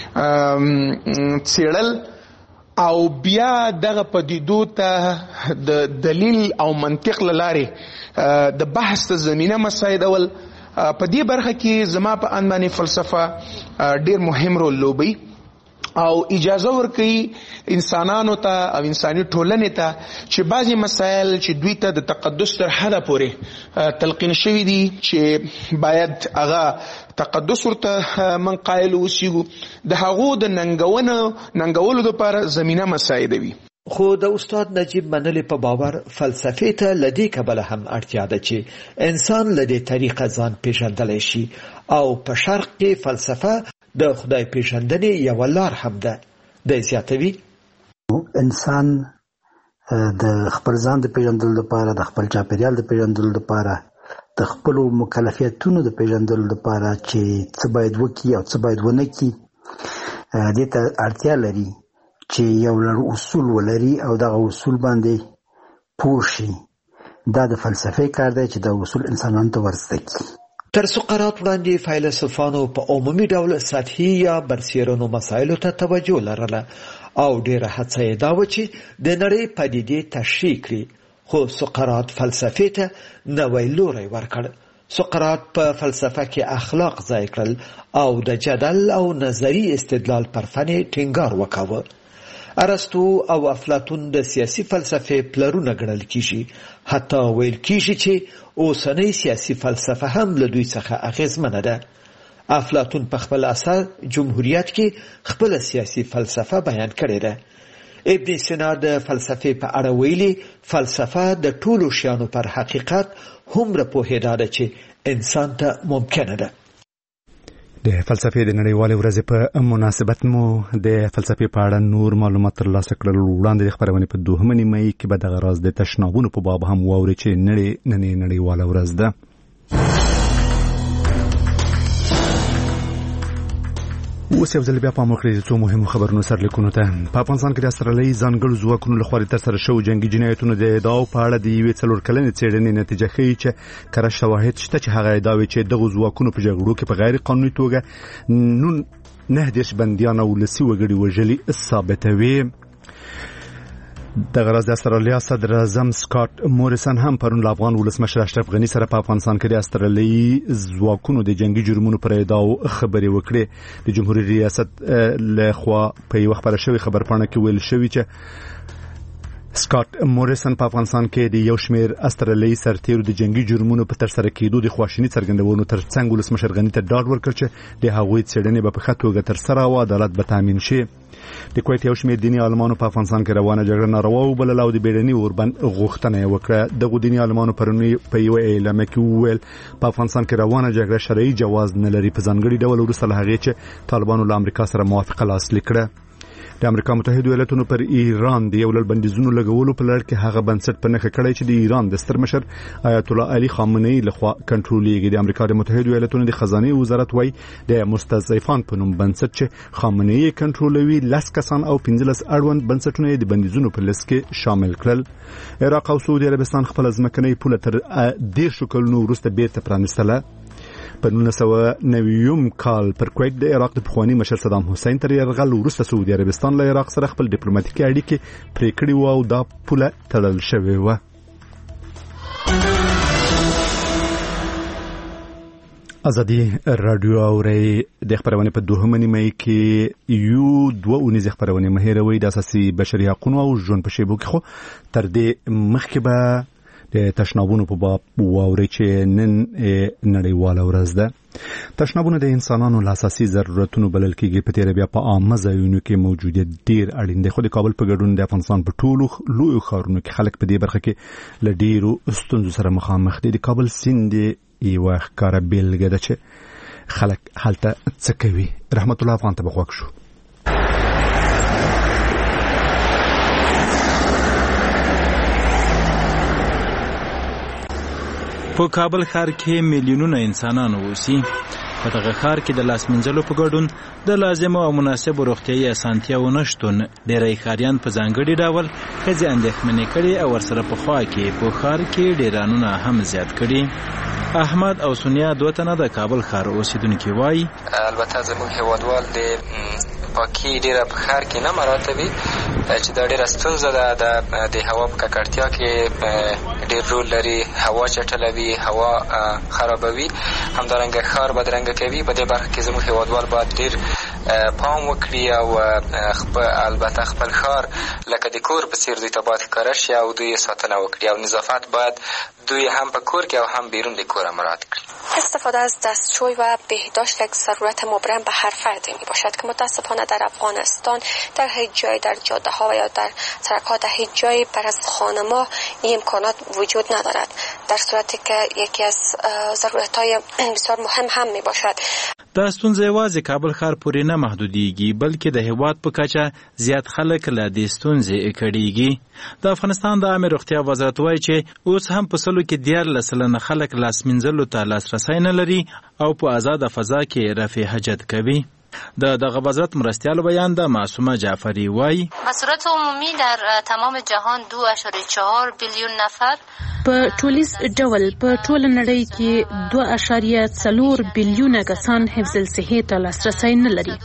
څېړل او بیا دغه پدیدو ته د دلیل او منطق له لارې د بحث ته زمینه مساعدول، په دې برخه کې زما په اند باندې فلسفه ډیر مهم رول لوبوي او اجازه ورکوي انسانانو ته او انساني ټولنې ته چې بعضې مسایل چې دوی ته د تقدس تر حده پورې تلقین شوي دي چې باید هغه تقدس ورته من قایل اوسیږو، د هغو د ننګونو ننګولو دپاره زمینه مساعدوي. خو د استاد نجیب منلې په باور فلسفې ته له دې کبله هم اړتیا ده چې انسان له دې طریقه ځان پیژندلی شي او په شرق کې فلسفه د خدای پیژندنې یوه لار هم ده. دی زیاتوي انسان د خپل ځان د پیژندلو لپاره، د خپل چاپیریال د پیژندلو لپاره، د خپلو مکلفیتونو د پیژندلو لپاره چې څه باید وکړي او څه باید ونه کړي، دې ته اړتیا لري چې یو لړ اصول ولري او دغه اصول باندې پوه شي. دا د فلسفې کار دی چې دا اصول انسانانو ته ورزده کړي. تر سقراط وړاندې فیلسوفانو په عمومي ډول سطحي یا برسېرنو مسایلو ته توجه لرله او ډېره هڅه یې دا وه چې د نړۍ پدیدې تشریح کړي. خو سقراط فلسفې ته نوی لوری ورکړ. سقراط په فلسفه کې اخلاق ځای کړل او د جدل او نظري استدلال پر فن ټینګار وکاوه. ارسطو او افلاطون د سیاسي فلسفې پلرونه ګڼل کیږي، حتی ویل کیږي چې اوسنۍ سیاسي فلسفه هم له دوی څخه اغیزمنه ده. افلاطون په خپل اثر جمهوریت کې خپل سیاسي فلسفه بیان کړې ده. ابن سینا د فلسفې په اړه ویلي فلسفه د ټولو شیانو پر حقیقت هومره پوهېدا ده چې انسان ته ممکنه ده. د فلسفې د نړیوالې ورځې په مناسبت مو د فلسفې په اړه نور معلومات ترلاسه کړل. وړاندې د خپرونې په دوهمه نیمه کې به دغه راز د تشنابونو په باب هم واورئ چې نړۍ نننۍ نړیواله ورځ ده. اوس یو ځل بیا پام وکړئ د څو مهمو خبرونو سرلیکونو ته. په افغانستان کې د استرالیایي ځانګړو ځواکونو لخوا ترسره شوي جنګي جنایتونو د ادعاو په اړه د یوې څلور کلنې څېړنې نتیجه ښیي چې کره شواهد شته چې هغه ادعاوې چې دغو ځواکونو په جګړو کې په غیر قانوني توګه نه دېرش بندیان او ولسي وګړي وژلي ثابتوي. د غرض د استرالیا صدر اعظم سکاټ موریسن هم پرون له افغان ولسمشر اشرف غني سره په افغانستان کې د استرالیایي ځواکونو د جنگي جرمونو پر ادعاو خبرې وکړې. د جمهوریت ریاست له خوا په یو خبره شوی خبرپاڼه کې ویل شوی چې سکاټ موریسن په افغانستان کې د یو شمېر استرالیایي سرتیرو د جنگي جرمونو په ترسره کېدو د خواشیني څرګندونو ترڅنګ ولسمشر غني ته ډاډ ورکړ چې د هغوی څېړنې به په ښه توګه ترسره او عدالت به تامین شي. د کویت یو شمېر دیني عالمانو په افغانستان کې روانه جګړه ناروا وبلله او د بیړني اوربند غوښتنه یې وکړه. دغو دیني عالمانو پرون په یوه اعلامیه کې وویل په افغانستان کې روانه جګړه شرعي جواز نه لري، په ځانګړي ډول وروسته له هغې چې طالبانو له امریکا سره موافقه لاسلیک کړه. د امریکا متحده ایالاتونو پر ایران د یو لړ بندیزونو لګولو په لړ کې هغه بنسټ په نښه کړی چې د ایران د ستر مشر آیت الله علي خامنه‌ای لخوا کنټرولېږي. د امریکا د متحده ایالاتونو د خزانه وزارت وايي د مستضعفان په نوم بنسټ چې خامنه‌ای کنټرولوي لس کسان او پنځلس اړوند بنسټونه د بندیزونو په لیست کې شامل کړل. عراق او سعودي عربستان خپل ځمکنۍ پوله تر دېرشو کلونو وروسته بیرته پرانیستله. په نولس سوه نوي کال پر کویت د عراق د پخواني مشر صدام حسین تر یرغل وروسته سعودي عربستان له عراق سره خپل ډیپلوماټیکي اړیکې پرې کړې وو او دا پوله تړل شوې وه. ازادي رادیو اوري د خبرونه په دوهمه نیمه کې یو دوه اونیز خبرونه مهیروي د اساسي بشري حقوقو او ژوند په شیبو کې خو تر دې مخکې به د تشنابونو په باب واوري چې نن نړیواله ورځ ده. تشنابونه د انسانانو له اساسي ضرورتونو بلل کېږي. په تیره بیا په عامه ځایونو کې موجودیت ډیر اړین دی، خو د کابل په ګډون د افغانستان په ټولو لویو ښارونو کې خلک په دې برخه کې له ډیرو ستونزو سره مخامخ دي. د کابل سیند یوه ښکاره بیلګه ده چې خلک هلته څه کوي. رحمت الله افغان ته به غوږ شو. په کابل ښار کې میلیونونه انسانان اوسي. په دغه ښار کې د لاس مینځلو په ګډون د لازمو او مناسبو روغتیایي اسانتیاوو نشتون ډېری ښاریان په ځانګړي ډول ښځې اندېښمنې کړي او ورسره په خوا کې په ښار کې ډېرانونه هم زیات کړي. احمد او سونیا دوه تنه د کابل ښار اوسیدونکي وایي البته زموږ هیوادوال د پاکي ډېره په ښار کې نه مراته وي چې دا ډېره ستونزه ده. د هوا په ککړتیا کې ډېر رول لري، هوا چټلوي، هوا خرابوي، همدارنګه ښار بدرنګه کوي. په دې برخه کې زموږ هیوادوال باید ډېر پام وکړي او خپل البته خپل ښار لکه د کور په څیر دوی ته باید ښکاره شي او دوی ساتنه وکړي او نظافت باید دوی هم په کور کې او هم بیرون د کور مراعات کړي. استفاده از دستشوی و بهداشت یک ضرورت مبرم به هر فرد می باشد که متاسفانه در افغانستان در هیچ جای در جاده ها و یا در سرک ها در هیچ جای بر از خانه‌ها این امکانات وجود ندارد، در صورتی که یکی از ضرورت های بسیار مهم هم می باشد. دا ستونزه یوازې کابل ښار پورې نه محدودېږي بلکې د هېواد په کچه زیات خلک له دې ستونزې کړېږي. د افغانستان د عامې روغتیا وزارت وایي چې اوس هم په سلو کې دیارلس سلنه خلک لاس مینځلو ته لاسرسی نه لري او په آزاده فضا کې رفع حاجت کوي. د دغه وزارت مرستیال بیان ده معصومه جعفری وایي به صورت عمومی در تمام جهان دو اشاریه چهار بیلیون نفر په ټولیز ډول په ټوله نړۍ کې دوه اشاریه څلور بیلیونه کسان حفظ الصحې ته لاسرسی نه لري.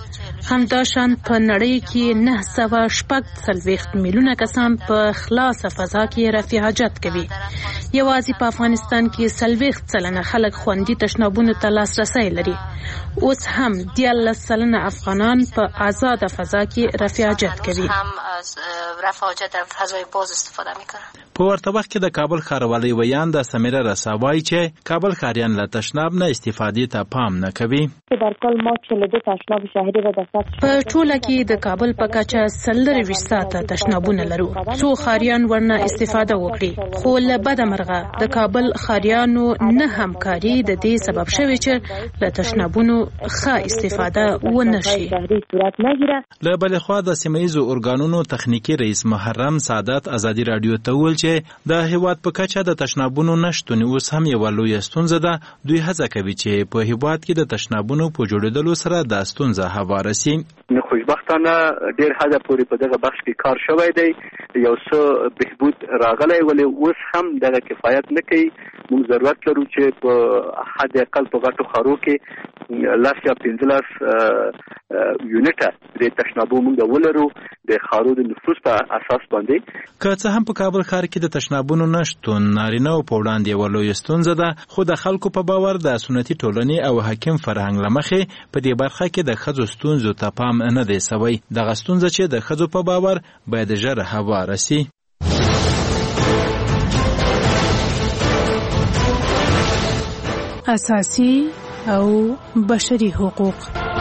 همداشان په نړۍ کې نه سوه شپږ څلوېښت میلیونه کسان په خلاصه فضا کې رفع حاجت کوي. یوازې په افغانستان کې څلوېښت سلنه خلک خوندي تشنابونو ته لاسرسی لري. اوس هم دیارلس سلنه افغانان په آزاده فضا کې رفع حاجت کوي. رفع حاجت در فضای باز استفاده میکنن. په ورته وخت کې د کابل ښاروالۍ ویانده سمیره رساوای چې کابل ښاریان له تشناب نه استفادې ته پام نه کوي. در کل ما چهل و دو تشناب شهری را در سطح په ټوله کې د کابل په کچه څلور ویشت ساعته تشنابونه لرو. څو ښاریان ورنه استفاده وکړي، خو له بده مرغه د کابل ښاریانو نه همکاري د دې سبب شوی چې له تشنابونو ښه استفاده ونه شي. له بلې خوا د سیمه ییزو ارګانونو تخنیکي رئیس محرم سعادت ازادي رادیو ته وویل چې د هیواد په کچه د تشنابونو نشتون اوس هم یوه لویه ستونزه ده. دوی هڅه کوي چې په هیواد کې د تشنابونو په جوړېدلو سره دا ستونزه هواره سي. خوشبختانه ډېر حده پورې په دغه بخش کې کار شوی دی، یو څه بهبود راغلی، ولې اوس هم دغه کفایت نه کوي. موږ ضرورت لرو چې په حد اقل په غټو ښارو کې لس یا پنځلس یونټه د تشنابو موږ ولرو د ښارو د نفوس په اساس باندې. که څه هم په کابل ښار کې د تشنابونو نشتون نارینه‌و په وړاندې یوه لویه ستونزه ده، خو د خلکو په باور د سنتي ټولنې او حاکم فرهنګ له مخې په دې برخه کې د ښځو ستونزو ته پام نه دی سوی. دغه ستونزه چې د ښځو په باور باید ژر هواره سي. اساسي او بشري حقوق.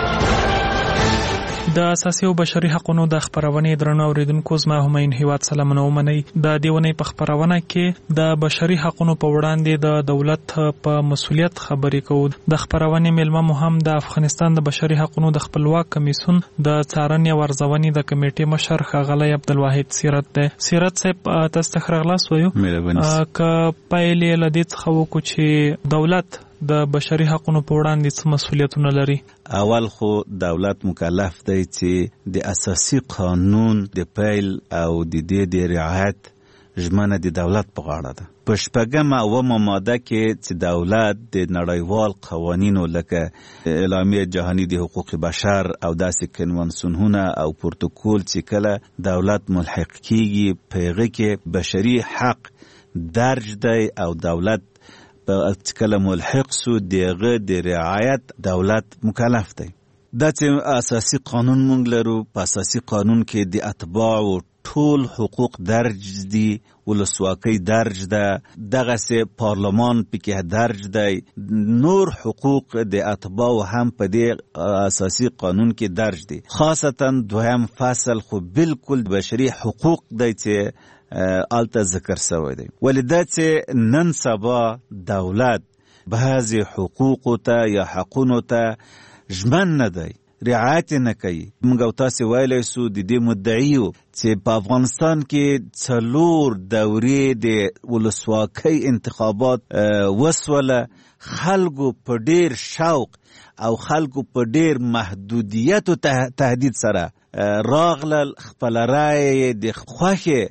د اساسي او بشري حقوقو د خبرونې درنو اوریدونکو زما همین هیواد سلامونه ومني. د دیونې په خبرونه کې د بشري حقوقو په وړاندې د دولت په مسولیت خبرې کوو. د خبرونې ملما مهم د افغانستان د بشري حقوقو د خپلواک کمیسیون د څارنې او ارزونې د کمیټې مشر ښاغلی عبدالواحد سیرت دی. سیرت صاحب تاسو ته خلاص وایو که پایلې له دې څخه وکړو چې دولت د بشري حقوقو په وړاندې څه مسولیتونه لري. اول خو دولت مکلف دی چې د اساسي قانون د پیل او د دې د رعایت ژمنه د دولت په غاړه ده. په شپږمه اومه ماده کې چې دولت د نړیوال قوانینو لکه اعلامیه جهاني د حقوق بشر او داسې کنوانسیونونه او پروتوکول چې کله دولت ملحق کیږي په هغه کې بشري حق درج دی او دولت په کله ملحق سو دغه د رعایت دولت مکلف دی. دا چې اساسي قانون مونږ لرو، په اساسي قانون کې د اتباعو ټول حقوق درج دي، ولسواکۍ درج ده، دغه سه پارلمان پکې درج دی، نور حقوق د اتباعو هم په دې اساسي قانون کې درج دي. خاصتا دویم فصل خو بالکل بشري حقوق دی چې آلته ذکر سوی دی. ولی دا چې نن سبا دولت بعضی حقوقو ته یا حقونو ته ژمن نه دی، رعایت نه کوي. موږ او تاسو ویلی سو د دې مدعیو چې په افغانستان کې څلور دورې د ولسواکۍ انتخابات وسوله، خلکو په ډیر شوق او خلکو په ډیر محدودیت او تهدید سره راغلل، خپل رای د خوښې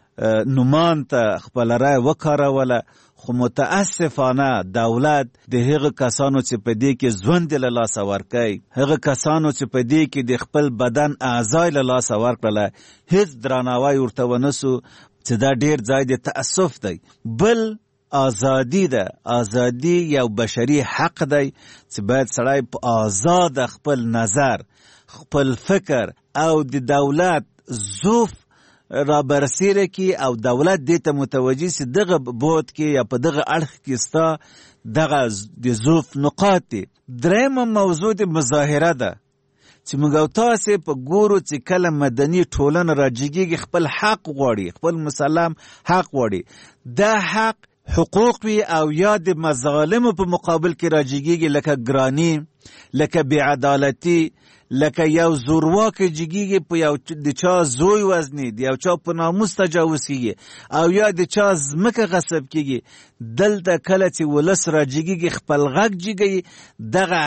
نومان ته خپل رای وکاروله. خو متاسفانه دولت د هغه کسانو چې په دې کې ژوند له لاسه ورکوي، هغه کسانو چې په دې کې د خپل بدن اعضای له لاسه ورکړله، هیڅ درناوی ورته ونه سو، چې دا ډیر ځای د تاسف دی. بل ازادي ده، ازادي یو بشري حق دی چې باید سړی په آزاد خپل نظر، خپل فکر او د دولت ظروف را برسیره کی او دولت دې ته متوجه سي دغه بود کې یا په دغه اړخ کې ستا دغه د ظروف نقاط دي. درېمه موضوع د مظاهره ده چې موږ او تاسو په ګورو چې کله مدني ټولنه راجګيږي خپل حق غواړي، خپل مسلم حق غواړي، دا حق حقوق وي او یا د مظالم په مقابل کې راجګيږي، لکه ګرانی، لکه بی‌عدالتي، لکه یو زورواک جګیږي په یو د چا زوی وزنی، د یو چا په ناموس تجاوز کیږي او یا د چا ځمکه غصب کیږي. دلته کله چې ولس راجګیږي خپل غږ جګي، دغه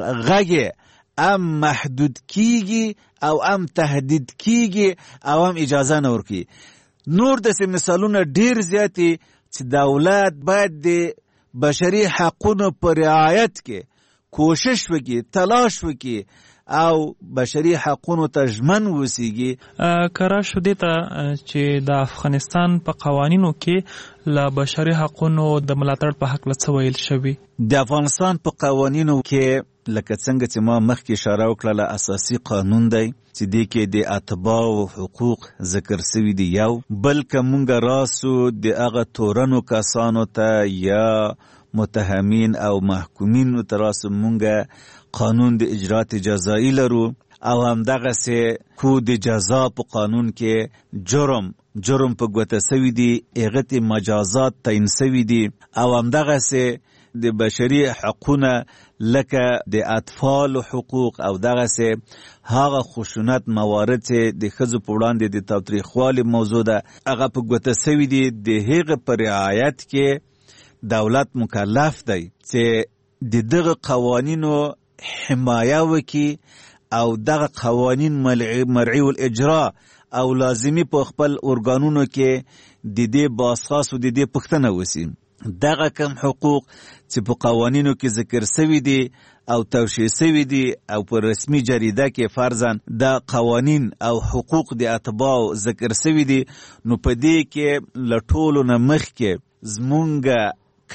غږ ام محدود کیږي او ام تهدید کیږي او ام اجازه نه ورکي. نور داسې مثالونه ډیر زیاتي چې دولت باید د بشري حقونو پر رعایت کې کوشش وکړي، تلاش وکړي او بشري حقونو ته ژمن وسیږي. کرا شو دې ته چې د افغانستان په قوانینو کې له بشري حقونو د ملاتړ په حق څه ویل شوی؟ د افغانستان په قوانینو کې لکه څنګه چې ما مخکې اشاره وکړه اساسي قانون دی چې دې کې د اتباع او حقوق ذکر شوي دي یو، بلکې مونږ راسو د هغه تورنو کسانو ته یا متهمین او محکومین ته راسو مونږ قانون د اجرات جزایی لرو او همدغسې کو د جزا په قانون کې جرم جرم په ګوته سوي دي، هغه ته مجازات تعیین سوي دي او همدغسې د بشري حقونه لکه د اطفال حقوق او دغسې هغه خشونت موارد چې د ښځو په وړاندې د تاوتریخوالي موضوع ده هغه په ګوته سوي دي. د هغه په رعایت کې دولت مکلف دی چې د دغه قوانینو حمایه وکړي او دغه قوانین مرعی الاجرا او لازمی په خپل ارګانونو کې د دې باسخاص او د دې پښتنه وسی. دغه کم حقوق چې په قوانینو کې ذکر شوی دي او توشیح شوی دي او په رسمي جریده کې فرضاً د قوانین او حقوق د اتباع ذکر شوی دي، نو په دې کې له ټولو نه مخکې زمونږ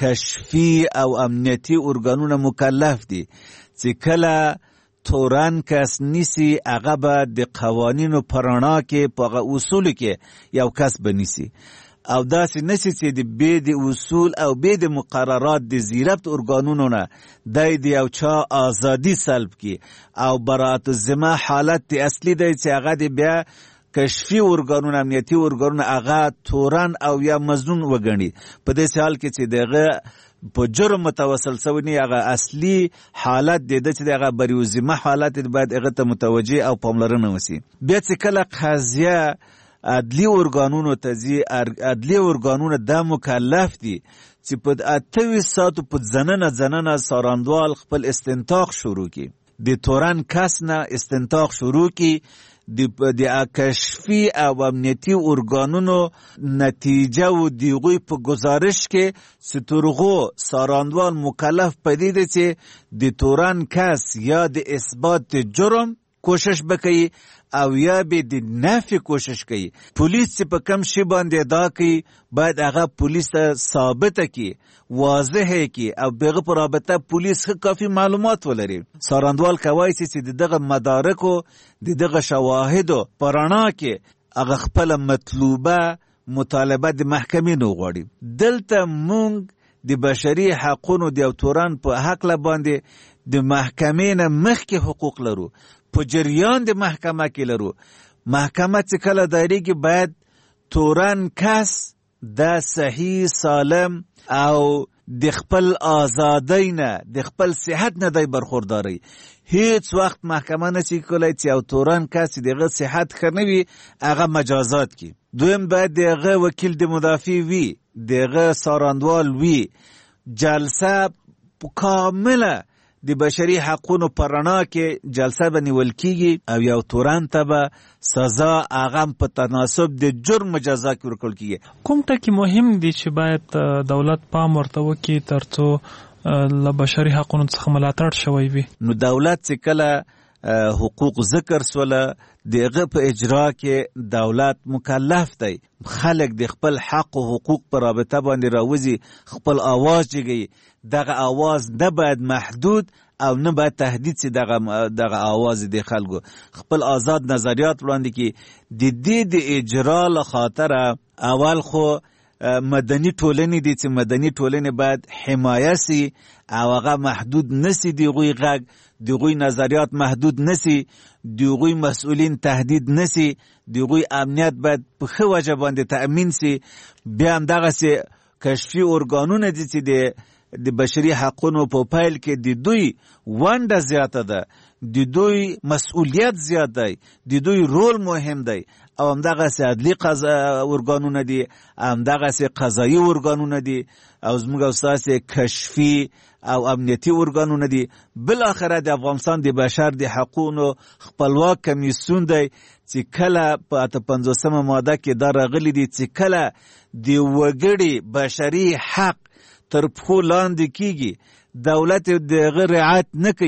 کشفي او امنیتي ارګانونه مکلف دي چې کله تورن کس نیسی هغه به د قوانینو په رڼا کې په هغه اصولو کې یو کس به نیسي او داسې نشي چې د بې د اصول او بې د مقررات د زیربط ارګانونو نه دی د یو چا ازادي سلب کی او براءت الذمه حالت اصلي دی چې هغه د بیا کشفي ارګانونه امنیتي ارګانونه هغه تورن او یا مظنون وګڼي. په دې حال کې چې دغه په جرم متوسل سوی نه هغه اصلي حالت د چې هغه بریو ذمه حالت باید هغه ته متوجه او پاملرنه وسی. بیا چې کله قضیه عدلی ارګانونو ته ځي، عدلی ارګانونه دا مکلف دي چې په اته ساعتو په ځننه ځننه ساراندوال خپل استنتاق شروع کړي، د تورن کس نه استنتاق شروع کړي، د کشفي او امنیتي ارګانونو نتیجه و دیغوی په گزارش کې سترغو ساراندوال مکلف پدې دي چې د تورن کس یا د اثبات جرم کوشش بکړي او یا به د نفي کوشش کوي. پولیس چې په کم شی باندې ادا کوي باید هغه پولیس ته ثابت کړي، واضح کړي او دغه په رابطه پولیس کافي معلومات ولري. ساراندوال کوي چې دغه مدارکو دغه شواهدو پرانا کې هغه خپل مطلوبه مطالبه د محکمې نو غواړي. دلته مونږ د بشري حقونو د تورن په حق ل باندې د محکمې نه مخکې حقوق لرو، په جریان د محکمه کې لرو. محکمه چې کله دایریږي باید تورن کس د صحیح سالم او د خپل آزادۍ نه د خپل صحت نه دی برخورداری. هیڅ وخت محکمه نشي کولای چې او تورن کس دغه صحت ښه نه وي هغه مجازات کی. دویم باید دغه وکیل د مدافع وي، دغه ساراندوال وي. جلسه کامله د بشري حقونو پر رڼا کې جلسه به نیول کیږي او یو تورن ته به سزا هغه په تناسب د جرم جزا کې ورکول کیږي. کوم ټکي مهم دي چې باید دولت پام ورته وکړي ترڅو له بشري حقونو څخه ملاتړ شوی وي؟ نو دولت چې کله حقوق ذکر سوله دغه په اجرا کې دولت مکلف دی خلک د خپل حق او حقوق پر رابطه باندې راوځي، خپل आवाज جګي. دغه आवाज نه باید محدود او نه باید تهدید سي. دغه دغه आवाज د خلکو خپل آزاد نظریات وړاندې کی. د دې د اجرا له خاطر اول خو مدني ټولنې دي چې مدني ټولنې باید حمایه سي او هغه محدود نسی، دغوی غږ دغوی نظریات محدود نسی، دغوی مسئولین تهدید نسی، دغوی امنیت باید په ښه وجه باندې تأمین سي. بیا هم دغسې کشفي ارګانونه دي چې د د بشري حقونو په پیل کې د دوی ونډه زیاته ده، د دوی مسئولیت زیات دی، د دوی رول مهم دی او همدغسې عدلي ارګانونه دي، همدغسې قضایي ارګانونه دي او زموږ او ستاسې کشفي او امنیتي ارګانونه دي. بالاخره د افغانستان د بشر د حقونو خپلواک کمیسیون دی چې کله په اته پنځوسمه ماده کې دا راغلي دي چې کله د وګړي بشري حق تر پښو لاندې کیږي، دولت دغه رعایت نه کوي،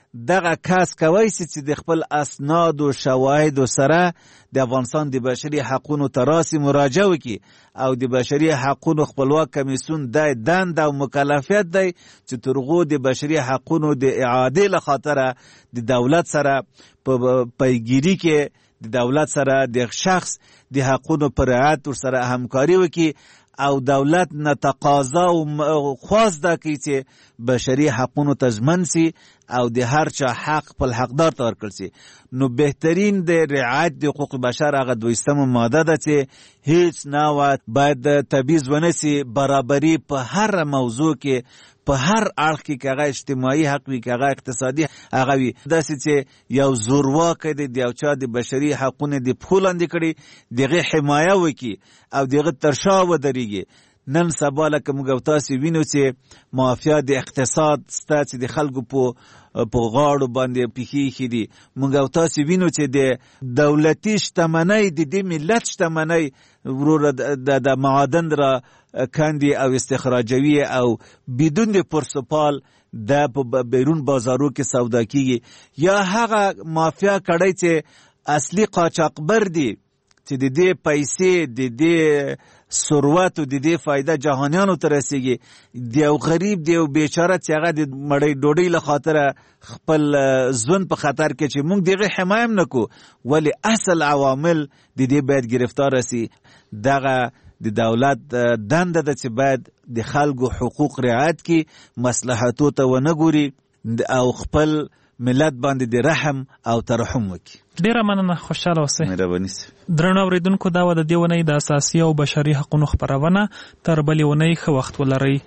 دغه کس کوي چې د خپل اسناد او شواهد سره د افغانستان د بشري حقوقو تراسی مراجعه وکړي او د بشري حقوقو خپلواک کمیسیون د دند او مکلفیت دی چې ترغو د بشري حقوقو د اعاده لخاطر د دولت سره په پیگیری کې د دولت سره د شخص د حقوقو پر رعایت سره همکاري وکړي او دولت نه تقاضا او خواست ده چې بشري حقوقو تضمن سي او د هر چا حق په حقدار ته ورکړل سي. نو بهترین د رعایت د حقوق بشر هغه دویستمه ماده ده چې هیڅ نوع باید تبعیض ونه سي، برابري په هر موضوع کې په هر اړخ کې هغه اجتماعي حق وي، هغه اقتصادي هغه وي، داسې چې یو زورواکه دی د یو چا د بشري حقوقو د پښو لاندې کړي دغه حمایه وکړي او دغه تر شا ودرېږي. نن سبا لکه موږ تاسو وینو چې مافیا د اقتصاد ستا چې د خلکو په په غاړو باندې پیخي دي. موږ تاسو وینو چې د دولتي شتمنۍ د دې ملت شتمنۍ ورور د معادن را کاندي او استخراجوي او بدون د پرسپال د بیرون بازارو کې سودا کیږي. یا هغه مافیا کړي چې اصلي قاچاقبر دي چې د دې پیسې د دې ثروت او د دې فائدہ جهانیانو ته رسیږي. د یو غریب دی او بیچاره چې هغه د مړی ډوډۍ له خاطر خپل ځون په خطر کې چې موږ دغه حمایه نکو، ولی اصل عوامل د دې باید گرفتار شي. دغه د دولت دنده ده چې باید د خلکو حقوق رعایت کړي، مصلحتو ته ونه ګوري او خپل ملت باندې د رحم او ترحم وکړي. ډیره مننه، خوشاله اوسئ. مهرباني سي. درنو اوریدونکو، دا و د دې ونې د اساسي او بشري حقوقو خبرونه. تر بلې ونې ښه وخت ولرئ.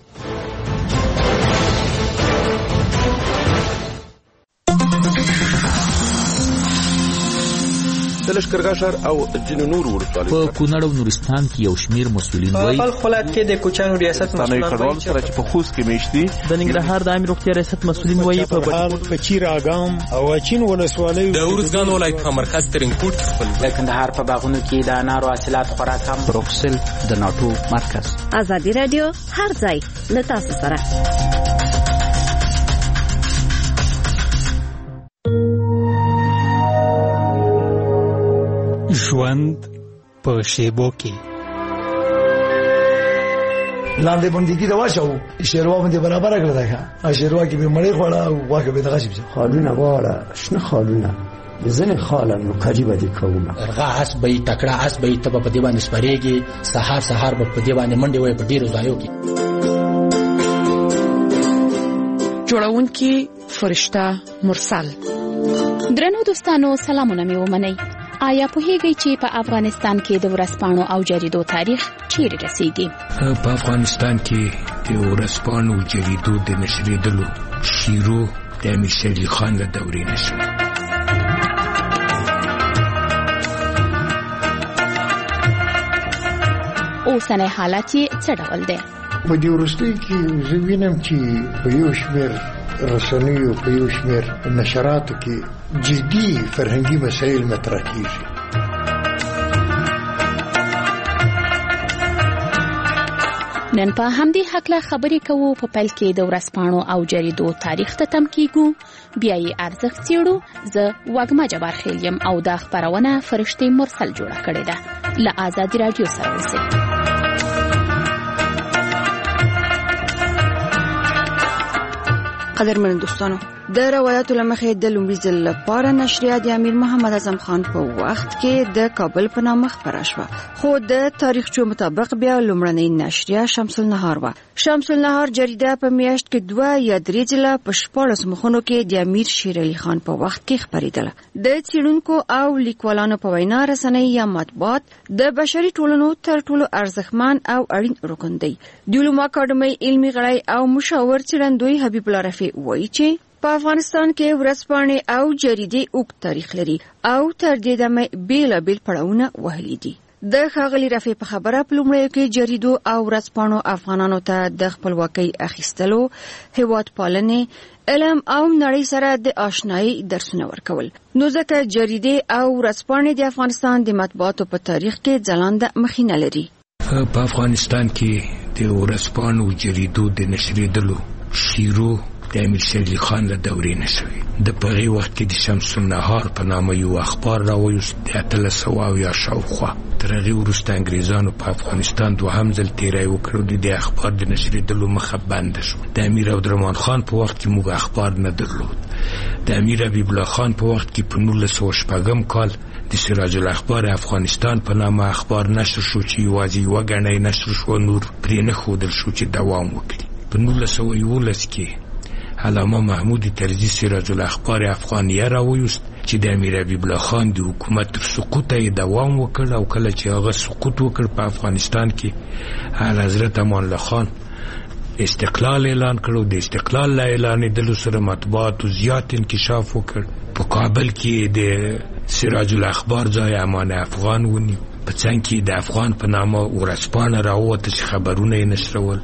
د لښکرګاه ښار او ځینو نورو ولسوالیو په کونړ او نورستان کې یو شمیر مسؤلین وایي په خپل ولایت کې د کوچانو ریاست مسؤلین وایي چې په خوست کې میشتي د ننګرهار د عامه روغتیا ریاست مسؤلین وایي په بچیر اګام او اچین ولسوالیو د اورزګان ولایت په مرکز ترنګپورت خپل د کندهار په باغونو کې د انارو حاصلات خوراک هم بروکسل د ناټو مرکز. ازادي رادیو هر ځای له تاسو سره. ژوند په شیبو کې لاندې باندې دا واچو شیروا باندې برابر کړل دا شیروا کې به مړې خوړه او واګه به دغه شي خالونه واړه شنه خالونه ځنه خالن نو کجی باندې کومه رغه اس به تکړه اس به تب په دی باندې سپریږي سحر سحر په دی باندې منډي وای په ډیرو ځایو کې. جوړونکي فرشته مرسل. درنو دوستانو، سلامونه مې ومنئ. آیا پوهیږئ چې په افغانستان کې د ورځپاڼو او جریدو تاریخ چیرې رسیږي؟ په افغانستان کې د ورځپاڼو او جریدو د نشریدلو شروع د امیر شیر علي خان له دورې نه شوه. اوسنی حالت یې څه ډول دی؟ په دې وروستیو کې زه وینم چې په یو شمېر رسنیو په یو شمېر نشراتو کې جدي فرهنګي مسایل مطرح کیږي. نن په همدې حقله خبرې کوو. په پیل کې د ورځپاڼو او جریدو تاریخ ته تم کیږو، بیا یې ارزښت څیړو. زه وږمه جبار خیل یم او دا خبرونه فرشتې مرسل جوړه کړې ده. له ازادي رادیو سره اوسئ. قدرمن دوستانو، د روایتو لمخې د لومړي ځل لپاره نشریه د امیر محمد اعظم خان په وخت کې د کابل په نامه خپره شوه، خو د تاریخچو مطابق بیا لومړنۍ نشریه شمس النهار وه. شمس النهار جریده په میاشت کې دوه یا درې ځله په شپاړس مخونو کې د امیر شیر علي خان په وخت کې خپرېدله. د څېړونکو او لیکوالانو په وینا رسنۍ یا مطبوعات د بشري ټولنو تر ټولو ارزښتمن او اړین رکن دی. د علومو اکاډمۍ علمي غړی او مشاور څېړندوی حبیب الله رفیع وایي چې په افغانستان کې ورځپاڼې او جریدې اوږد تاریخ لري او تر دې دمه بیلابیل پړاوونه وهلي دي. د ښاغلي رفیع په خبره په لومړیو کې جریدو او ورځپاڼو افغانانو ته د خپلواکۍ اخیستلو، هیواد پالنې، علم او نړۍ سره د آشنایي درسونه ورکول. نو ځکه جریدې او ورځپاڼې د افغانستان د مطبوعاتو په تاریخ کې ځلانده مخینه لري. په افغانستان کې د ورځپاڼو جریدو د نشریدلو شروع د امیر شیر علي خان له دورې نه شوې. د په هغې وخت کې د شمس النهار په نامه یو اخبار راویوست د اتلس سوه اویا شاوخوا. تر هغې وروسته انګریزانو په افغانستان دوهم ځل تیری وکړ او د دې اخبار د نشرېدلو مخه بنده شوه. د امیر عبدالرحمن خان په وخت کې موږ اخبار نه درلود. د امیر حبیب الله خان په وخت کې په نولس سوه شپږم کال د سراج الاخبار افغانستان په نامه اخبار نشر شو چې یوازې یوه ګڼه یې نشر شو، نور پرې نه ښودل شو چې دوام وکړي. په نولس سوه یولس کې علامه محمود طرزي سراج الاخبار افغانیه راویوست چې د امیر حبیب الله خان د حکومت تر سقوطه یې دوام وکړ، او کله چې هغه سقوط وکړ په افغانستان کې اعلیحضرت امان الله خان استقلال اعلان کړو. د استقلال له اعلانېدلو سره مطبوعاتو زیات انکشاف وکړ. په کابل کې د سراج الاخبار ځای امان افغان ونیو. په څنګ کې د افغان په نامه ورځپاڼه راووته چې خبرونه یې نشرول.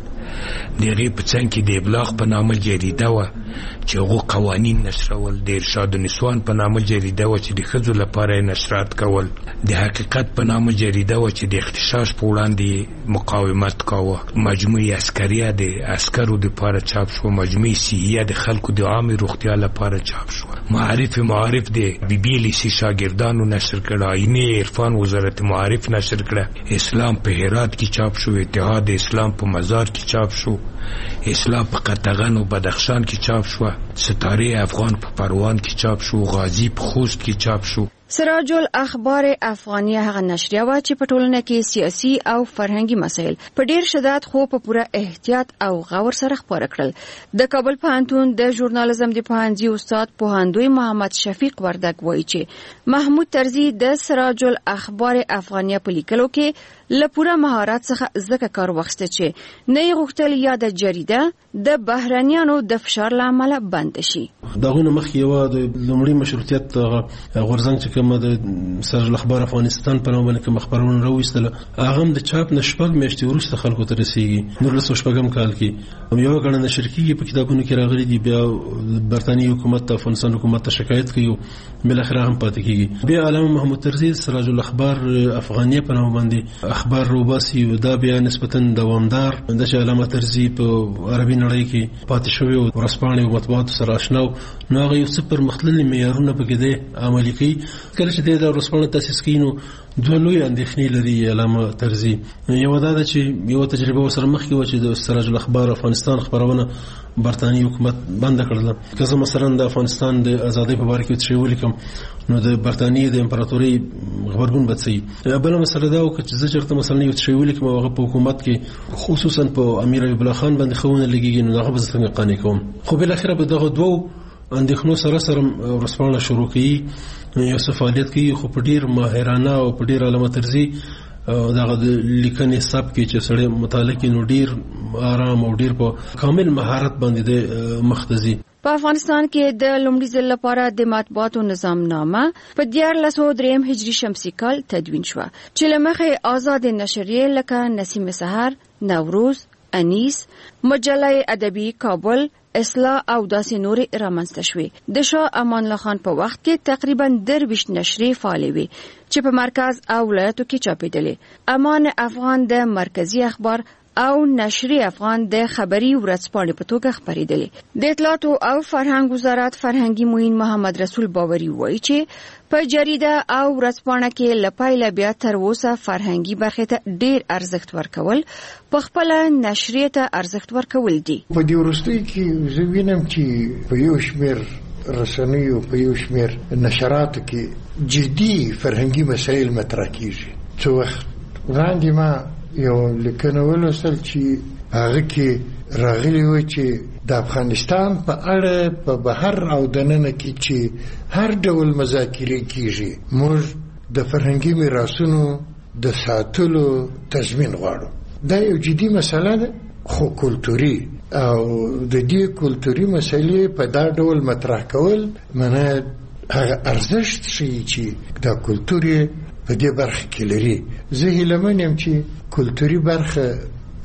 د هغې په څنګ کې د ابلاغ په نامه جریده وه چې هغو قوانین نشرول. د ارشاد النسوان په نامه جریده وه چې د ښځو لپاره یې نشرات کول. د حقیقت په نامه جریده وه چې د اغتشاش په وړاندې مقاومت کاوه. مجموعه عسکریه د عسکرو دپاره چاپ شوه. مجموعه صحیه د خلکو د عامې روغتیا لپاره چاپ شوه. معارف معارف د بی بي لیسې شاګردانو نشر کړه. آینې عرفان وزارت معارف نشر کړه. اسلام په هرات کې چاپ شو. اتحاد اسلام په مزار کې چاپ شو. اسلام په قطغن او بدخشان کې چاپ شو. ستاره افغان په پروان کې چاپ شو. غازی په خوست کې چاپ شو. سراج الاخبار افغانیه هغه نشریه وه چې په ټولنه کې سیاسي او فرهنګي مسایل په ډیر شدت خو په پوره احتیاط او غور سره خپاره کړل. د کابل پوهنتون د ژورنالیزم د پوهنځي استاد پوهندوی محمد شفیق وردګ وایي چې محمود طرزي د سراج الاخبار افغانیه په لیکلو کې له پوره مهارت څخه ځکه کار واخیسته چې نه یې غوښتل یا د جریده د بهرنیانو د فشار له امله بند شي. دغه مخکې یو د لومړي مشروطیت غورځنګ چې کومه د سراج الاخبار افغانستان په نامه کوم خبرونه راوېستله، هغه هم د چاپ نه شپږ میاشتې وروسته خلکو ته رسېږي. نولس سوه شپږم کال کې یوه ګڼه نشر کېږي، په کتابونو کې راغلي دي. بیا برطانیې حکومت ته افغانستان حکومت ته شکایت کوي، بالاخره هم پاتې کېږي. بیا علامه محمود طرزي سراج الاخبار افغانیه په نامه باندې اخبار روباسي، دا بیا نسبتا دوامدار د چې علامه طرزي په عربي نړۍ کې پاتې شوی او ورځپاڼې او مطبوعاتو سره آشنا و، نو هغه یو څه پرمختللي معیارونه پکې دی عملي کوي. کله چې د ورځپاڼه تاسیس کوي نو دوه لوی اندېښنې لري علامه طرزي. یوه دا ده چې یوه تجربه ورسره مخکې وه چې د سراج الاخبار افغانستان خپرونه برطانیې حکومت بنده کړله. که زه مثلا د افغانستان د ازادۍ په باره کې څه ولیکم نو د برطانیې د امپراتورۍ غبرګون به څه وي. بله مسله دا وه چې زه چېرته مثلا یو څه ولیکم او هغه په حکومت کې خصوصا په امیر حبیب الله خان باندې ښه ونه لګېږي نو هغه به زه څنګه قانع کوم. خو بالاخره به دغه دوو اندېښنو سره سره ورځپاڼه شروع کوي، یو څه فعالیت کوي، خو په ډېر ماهرانه او په ډېر علامه طرزي دغه د لیکنې سبک کې چې سړی مطالعه کوي نو ډېر آرام او ډېر په کامل مهارت باندې د مخ ته ځي. په افغانستان کې د لومړي ځل لپاره د مطبوعاتو نظام نامه په دیارلس سوه دریم هجري شمسي کال تدوین شوه چې له مخې آزاد نشریې لکه نسیم سحر، نوروز، انیس، مجله ادبي کابل، اصلاح او داسې نورې رامنځته شوې. د شاه امان الله خان په وخت کې تقریبا درویشت نشرې فعالې وې چې په مرکز او ولایتو کې چاپېدلې. امان افغان د مرکزی اخبار او نشری افغان د خبري ورځپاڼې په توګه خبرېدلې. د اطلاعاتو او فرهنګ وزارت فرهنګي معین محمد رسول باوري وایي چې په جریده او ورځپاڼه کې لپایله بیا تر اوسه فرهنګي برخې ته ډېر ارزښت ورکول، په خپل نشریه ته ارزښت ورکول دي. په دې وروستیو کې زه وینم چې په یو شمېر رسنیو په یو شمېر نشراتو کې جدي فرهنګي مسایل مطرح کیږي. څو وخت وړاندې ما یو لیکنه ولوستل چې هغه کې راغلی و چې د افغانستان په اړه په بهر او دننه کې چې هر ډول مذاکرې کیږي، موږ د فرهنګي میراثونو د ساتلو تضمین غواړو. دا یو جدي مسله ده، خو کلتوري او د دې کلتوري مسلې په دا ډول مطرح کول معنی هغه ارزښت ښیي چې دا کلتوري په دې برخه کې لري. زه هیله من یم چې کلتوري برخه په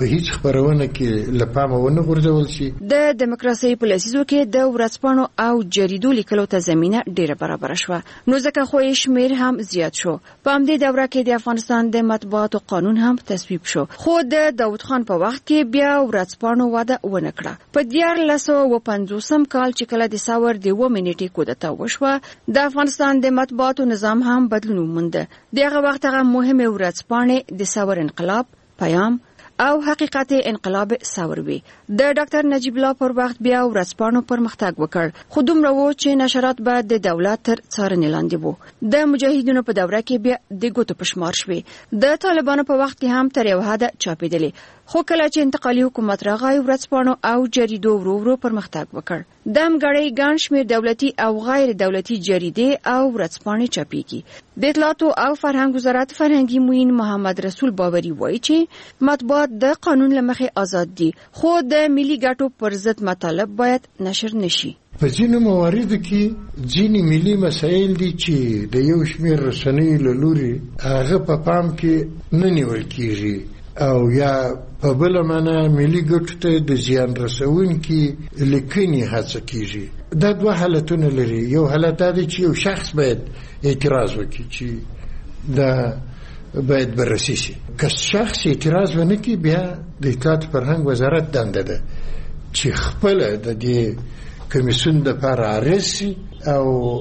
په هیڅ خبرونه کې لپاره ونه غورځول شي. د دیموکراسي په لسیزو کې د ورځپاڼو او جریدو لیکلو ته زمينه ډیره برابر شوه، نو ځکه خو شمیر هم زیات شو. په همدې دوره کې د افغانستان د مطبوعاتو قانون هم تصویب شو، خو د داود خان په وخت کې بیا ورځپاڼو واده ونه کړه. په دیارلس سوه پنځوسم کال چې کله د ساور د اووه منټې کودتا وشوه، د افغانستان د مطبوعاتو نظام هم بدلون وموند. دغه وخت هغه مهمه ورځپاڼې د ساور انقلاب، پیام او حقیقت انقلاب ساور وی. د ډاکټر نجیب الله پر وخت بیا ورځپاڼو پرمختګ وکړ، خو دومره و چې نشرات به د دولت تر څارنې لاندې وو. د مجاهدینو په دوره کې بیا د ګوتو پشمار شوي. د طالبانو په وخت کې هم تر یو حده چاپېدلې، خو کله چې انتقالي حکومت راغی ورځپاڼو او جریدو ورو ورو پرمختګ وکړ. د همګړۍ ګڼ شمېر دولتي او غیر دولتي جریدې او ورځپاڼې چاپېږي. د اطلاعاتو او فرهنګ وزارت فرهنګي معین محمد رسول باوري وایي چې مطبوعات د قانون لمخې آزاد دي، خو د ملي ګټو پر ضد مطالب باید نشر نشي. په ځینو مواردو کې ځینې ملي مسایل دي چې د یو شمېر رسنیو له لوري هغه په پام کې نه نیول کیږي، او یا په بل معنا ملي ګټو ته د زیان رسونکي لیکنې هڅه کیږي. دا دوه حالتونه لري. یو حالت دا دی چې یو شخص باید اعتراض وکړي چې دا باید بررسي شي. که شخص اعتراض ونه کړي، بیا د اطلاعات فرهنګ وزارت دنده ده چې خپل د دې کمیسیون د لپاره عرض شي او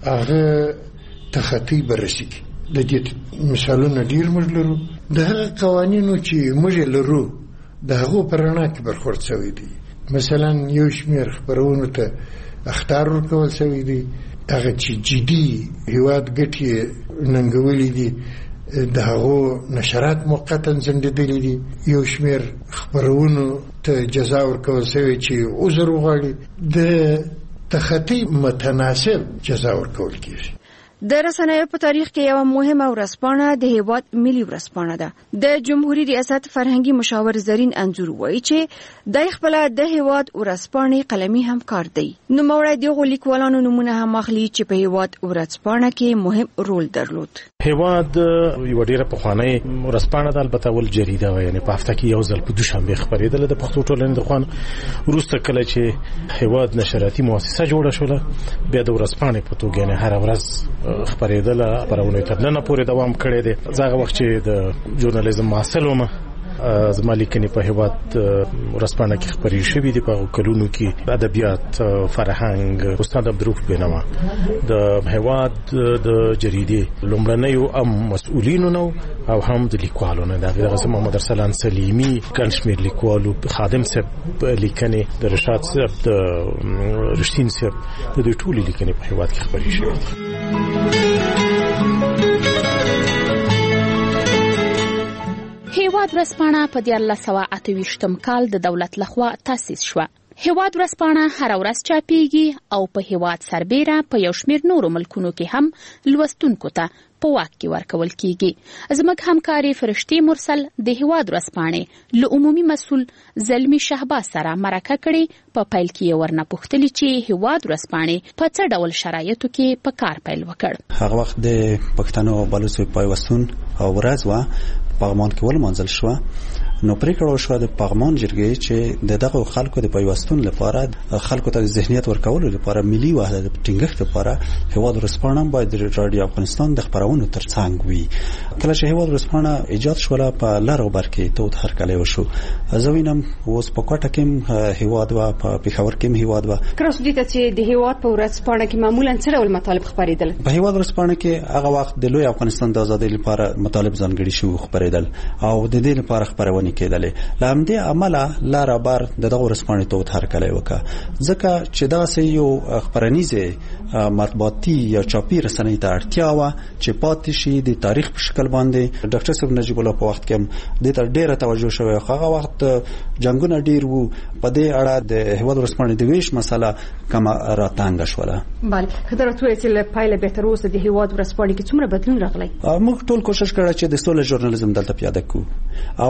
هغه تخطی بررسي کړي. د دې مثالونه ډیر موږ لرو. د هغه قوانینو چې موږ لرو د هغو په رڼا کې برخورد شوی دی. مثلا یو شمېر خپرونو ته اخطار ورکول شوی دی، هغه چې جدي هیواد ګټې ننګولې دي د هغو نشرات موقتا ځنډېدلي دي. یو شمېر خپرونو ته جزا ورکول شوی چې عذر وغواړي. د تخطي متناسب جزا ورکول کیږي. د رسنیو په تاریخ کې یو مهمه ورځپاڼه د هیواد ملي ورځپاڼه ده. د جمهوریت ریاست فرهنګي مشاور زرین انځور وایي چې د خپل د هیواد ورځپاڼې قلمي همکار دی. نو موړی دغه لیکوالانو نمونه هم اخلي چې په هیواد ورځپاڼه کې مهم رول درلود. هیواد یو ډیره پخوانی ورځپاڼه ده، البته ول جریده و، یعنی په هفته کې یو ځل په دوشنبه خبرېدله د پښتو ټولنې د خوان. وروسته کله چې هیواد نشراتي مؤسسه جوړه شوله، بیا د ورځپاڼې په توګه یعنی هر ورځ خبرېدله پرونه تر نن پورې دوام کړی دی. زغه وخت چې د ژورنالیزم محصل وم، زما لیکنې په هیواد ورځپاڼه کې خپرې شوې دي. په کلونو کې ادبیات، فرهنګ، استاد عبدالرؤف بینوا د هیواد د جریدې لومړنیو ام مسؤلینو نو او هم د لیکوالو نه. دغه زما محمد ارسلان سلیمی، ګڼ شمېر لیکوالو، خادم صاحب لیکنې، د رشاد صاحب، د رشتین صاحب، د دوی ټولې لیکنې په هیواد کې خپرې شوې دي. هیواد ورځپاڼه په دیارلس سوه اته ویشتم کال د دولت لخوا تاسیس شوه. هیواد ورځپاڼه هر ورځ چاپیږي او په هیواد سربیره په یو شمېر نورو ملکونو کې هم لوستونکو ته په واک کې ورکول کیږي. زموږ همکاري فرشتي مرسل د هیواد ورځپاڼې له عمومي مسؤل زلمی شهباز سره مرکه کړې. په پیل کې ورنه پوښتلې چې هیواد ورځپاڼې په څه ډول شرایطو کې په کار پیل وکړ. هغه وخت د پښتنو او بلوڅو پیوستون او ورځ وا پغمان کې ولمنځل شو. نو پریکړه وشوه د پغمان جرګې چې د دغه خلکو د پیوستون لپاره، خلکو ته ذهنیت ورکولو لپاره، ملي وحدت ټینګښت لپاره هیواد ورځپاڼه باید د رادیو افغانستان د خبرونو ترڅنګ وي. کله چې هیواد ورځپاڼه ایجاد شوه په لر او بر کې تود هرکلی وشو. زه وینم اوس په کوټه کې هیواد وا، په پېښور کې هیواد وا. کروس دي چې د هیواد په ورځپاڼه کې معمولا څه ډول مطالب خبرېدل؟ په هیواد ورځپاڼه کې هغه وخت د لوی افغانستان د ازادۍ لپاره مطالب ځانګړي شو خبرېدل او د دې لپاره خبرونه کېدلې. لامدې عمله لار بار د دغه ورځپاڼې ته هرکلی وکړه، ځکه چې دا سه یو خبرنیزه مطبوعاتي یا چاپی رسنۍ ته اړتیا و چې پاتې شي د تاریخ په شکل باندې. ډاکټر صاحب نجیب الله په وخت کې د تر ډیره توجه شوی. هغه وخت جنگونه ډیر وو، په دې اړه د هیواد ورځپاڼې د ویش مسله کوم راتنګ شوله. بله، خبره توې چې له پایله به تر اوسه د هیواد ورځپاڼې کې څومره بدلون راغلی؟ موږ ټول کوشش کړی چې د سولې ژورنالیزم دلته پیاده کړو او ډیره مننه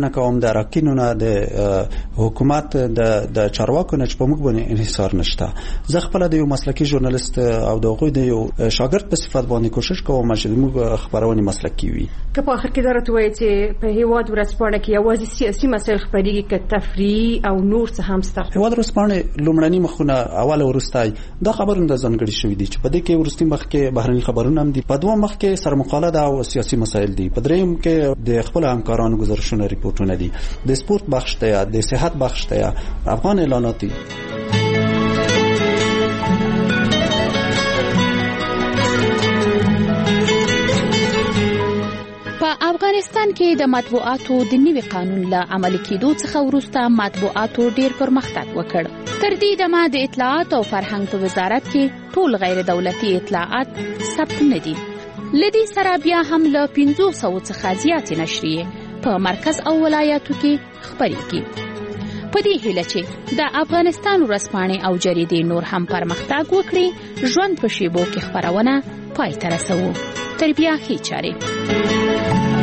مننه کوم د راکینونه د حکومت د د چارواکو نه چې په موږ باندې انحصار نشته. زه خپل د یو مسلکي ژورنالیست او د غوی د یو شاګرد په صفت باندې کوشش کوم چې موږ خبرونه مسلکي وي. که په اخر کې درته وایي چې په هیواد ورځپاڼه کې یوازې سیاسي مسایل خبرېږي که تفریح او نور څه هم شته؟ هیواد ورځپاڼه لومړني مخونه اول ورستای دا خبرونه د ځانګړي شوې دي چې په دې کې ورستي مخ کې بهرني خبرونه هم دي، په دوه مخ کې سرمقاله ده او سیاسي مسایل دي، په دریم کې د خپل همکارانو گزارشونه ریپورتونه دي، د سپورت بخش ته، د صحت بخش ته، افغان اعلانات دي. په افغانستان کې د مطبوعاتو د نوي قانون له عملي کېدو څخه وروسته مطبوعاتو ډېر پرمختګ وکړ. تر دې دمه د اطلاعات او فرهنګ په وزارت کې ټول غیر دولتي اطلاعات ثبت نه دي. لدی سره بیا هم له پنځو سوو څخه زیاتې نشریې په مرکز او ولایاتو کې خپرېږي. په دې هیله چې د افغانستان ورځپاڼې او جریدې نور هم پرمختګ وکړي، ژوند په شیبو کې خپرونه پای ته رسوو. تر بیا ښې چارې.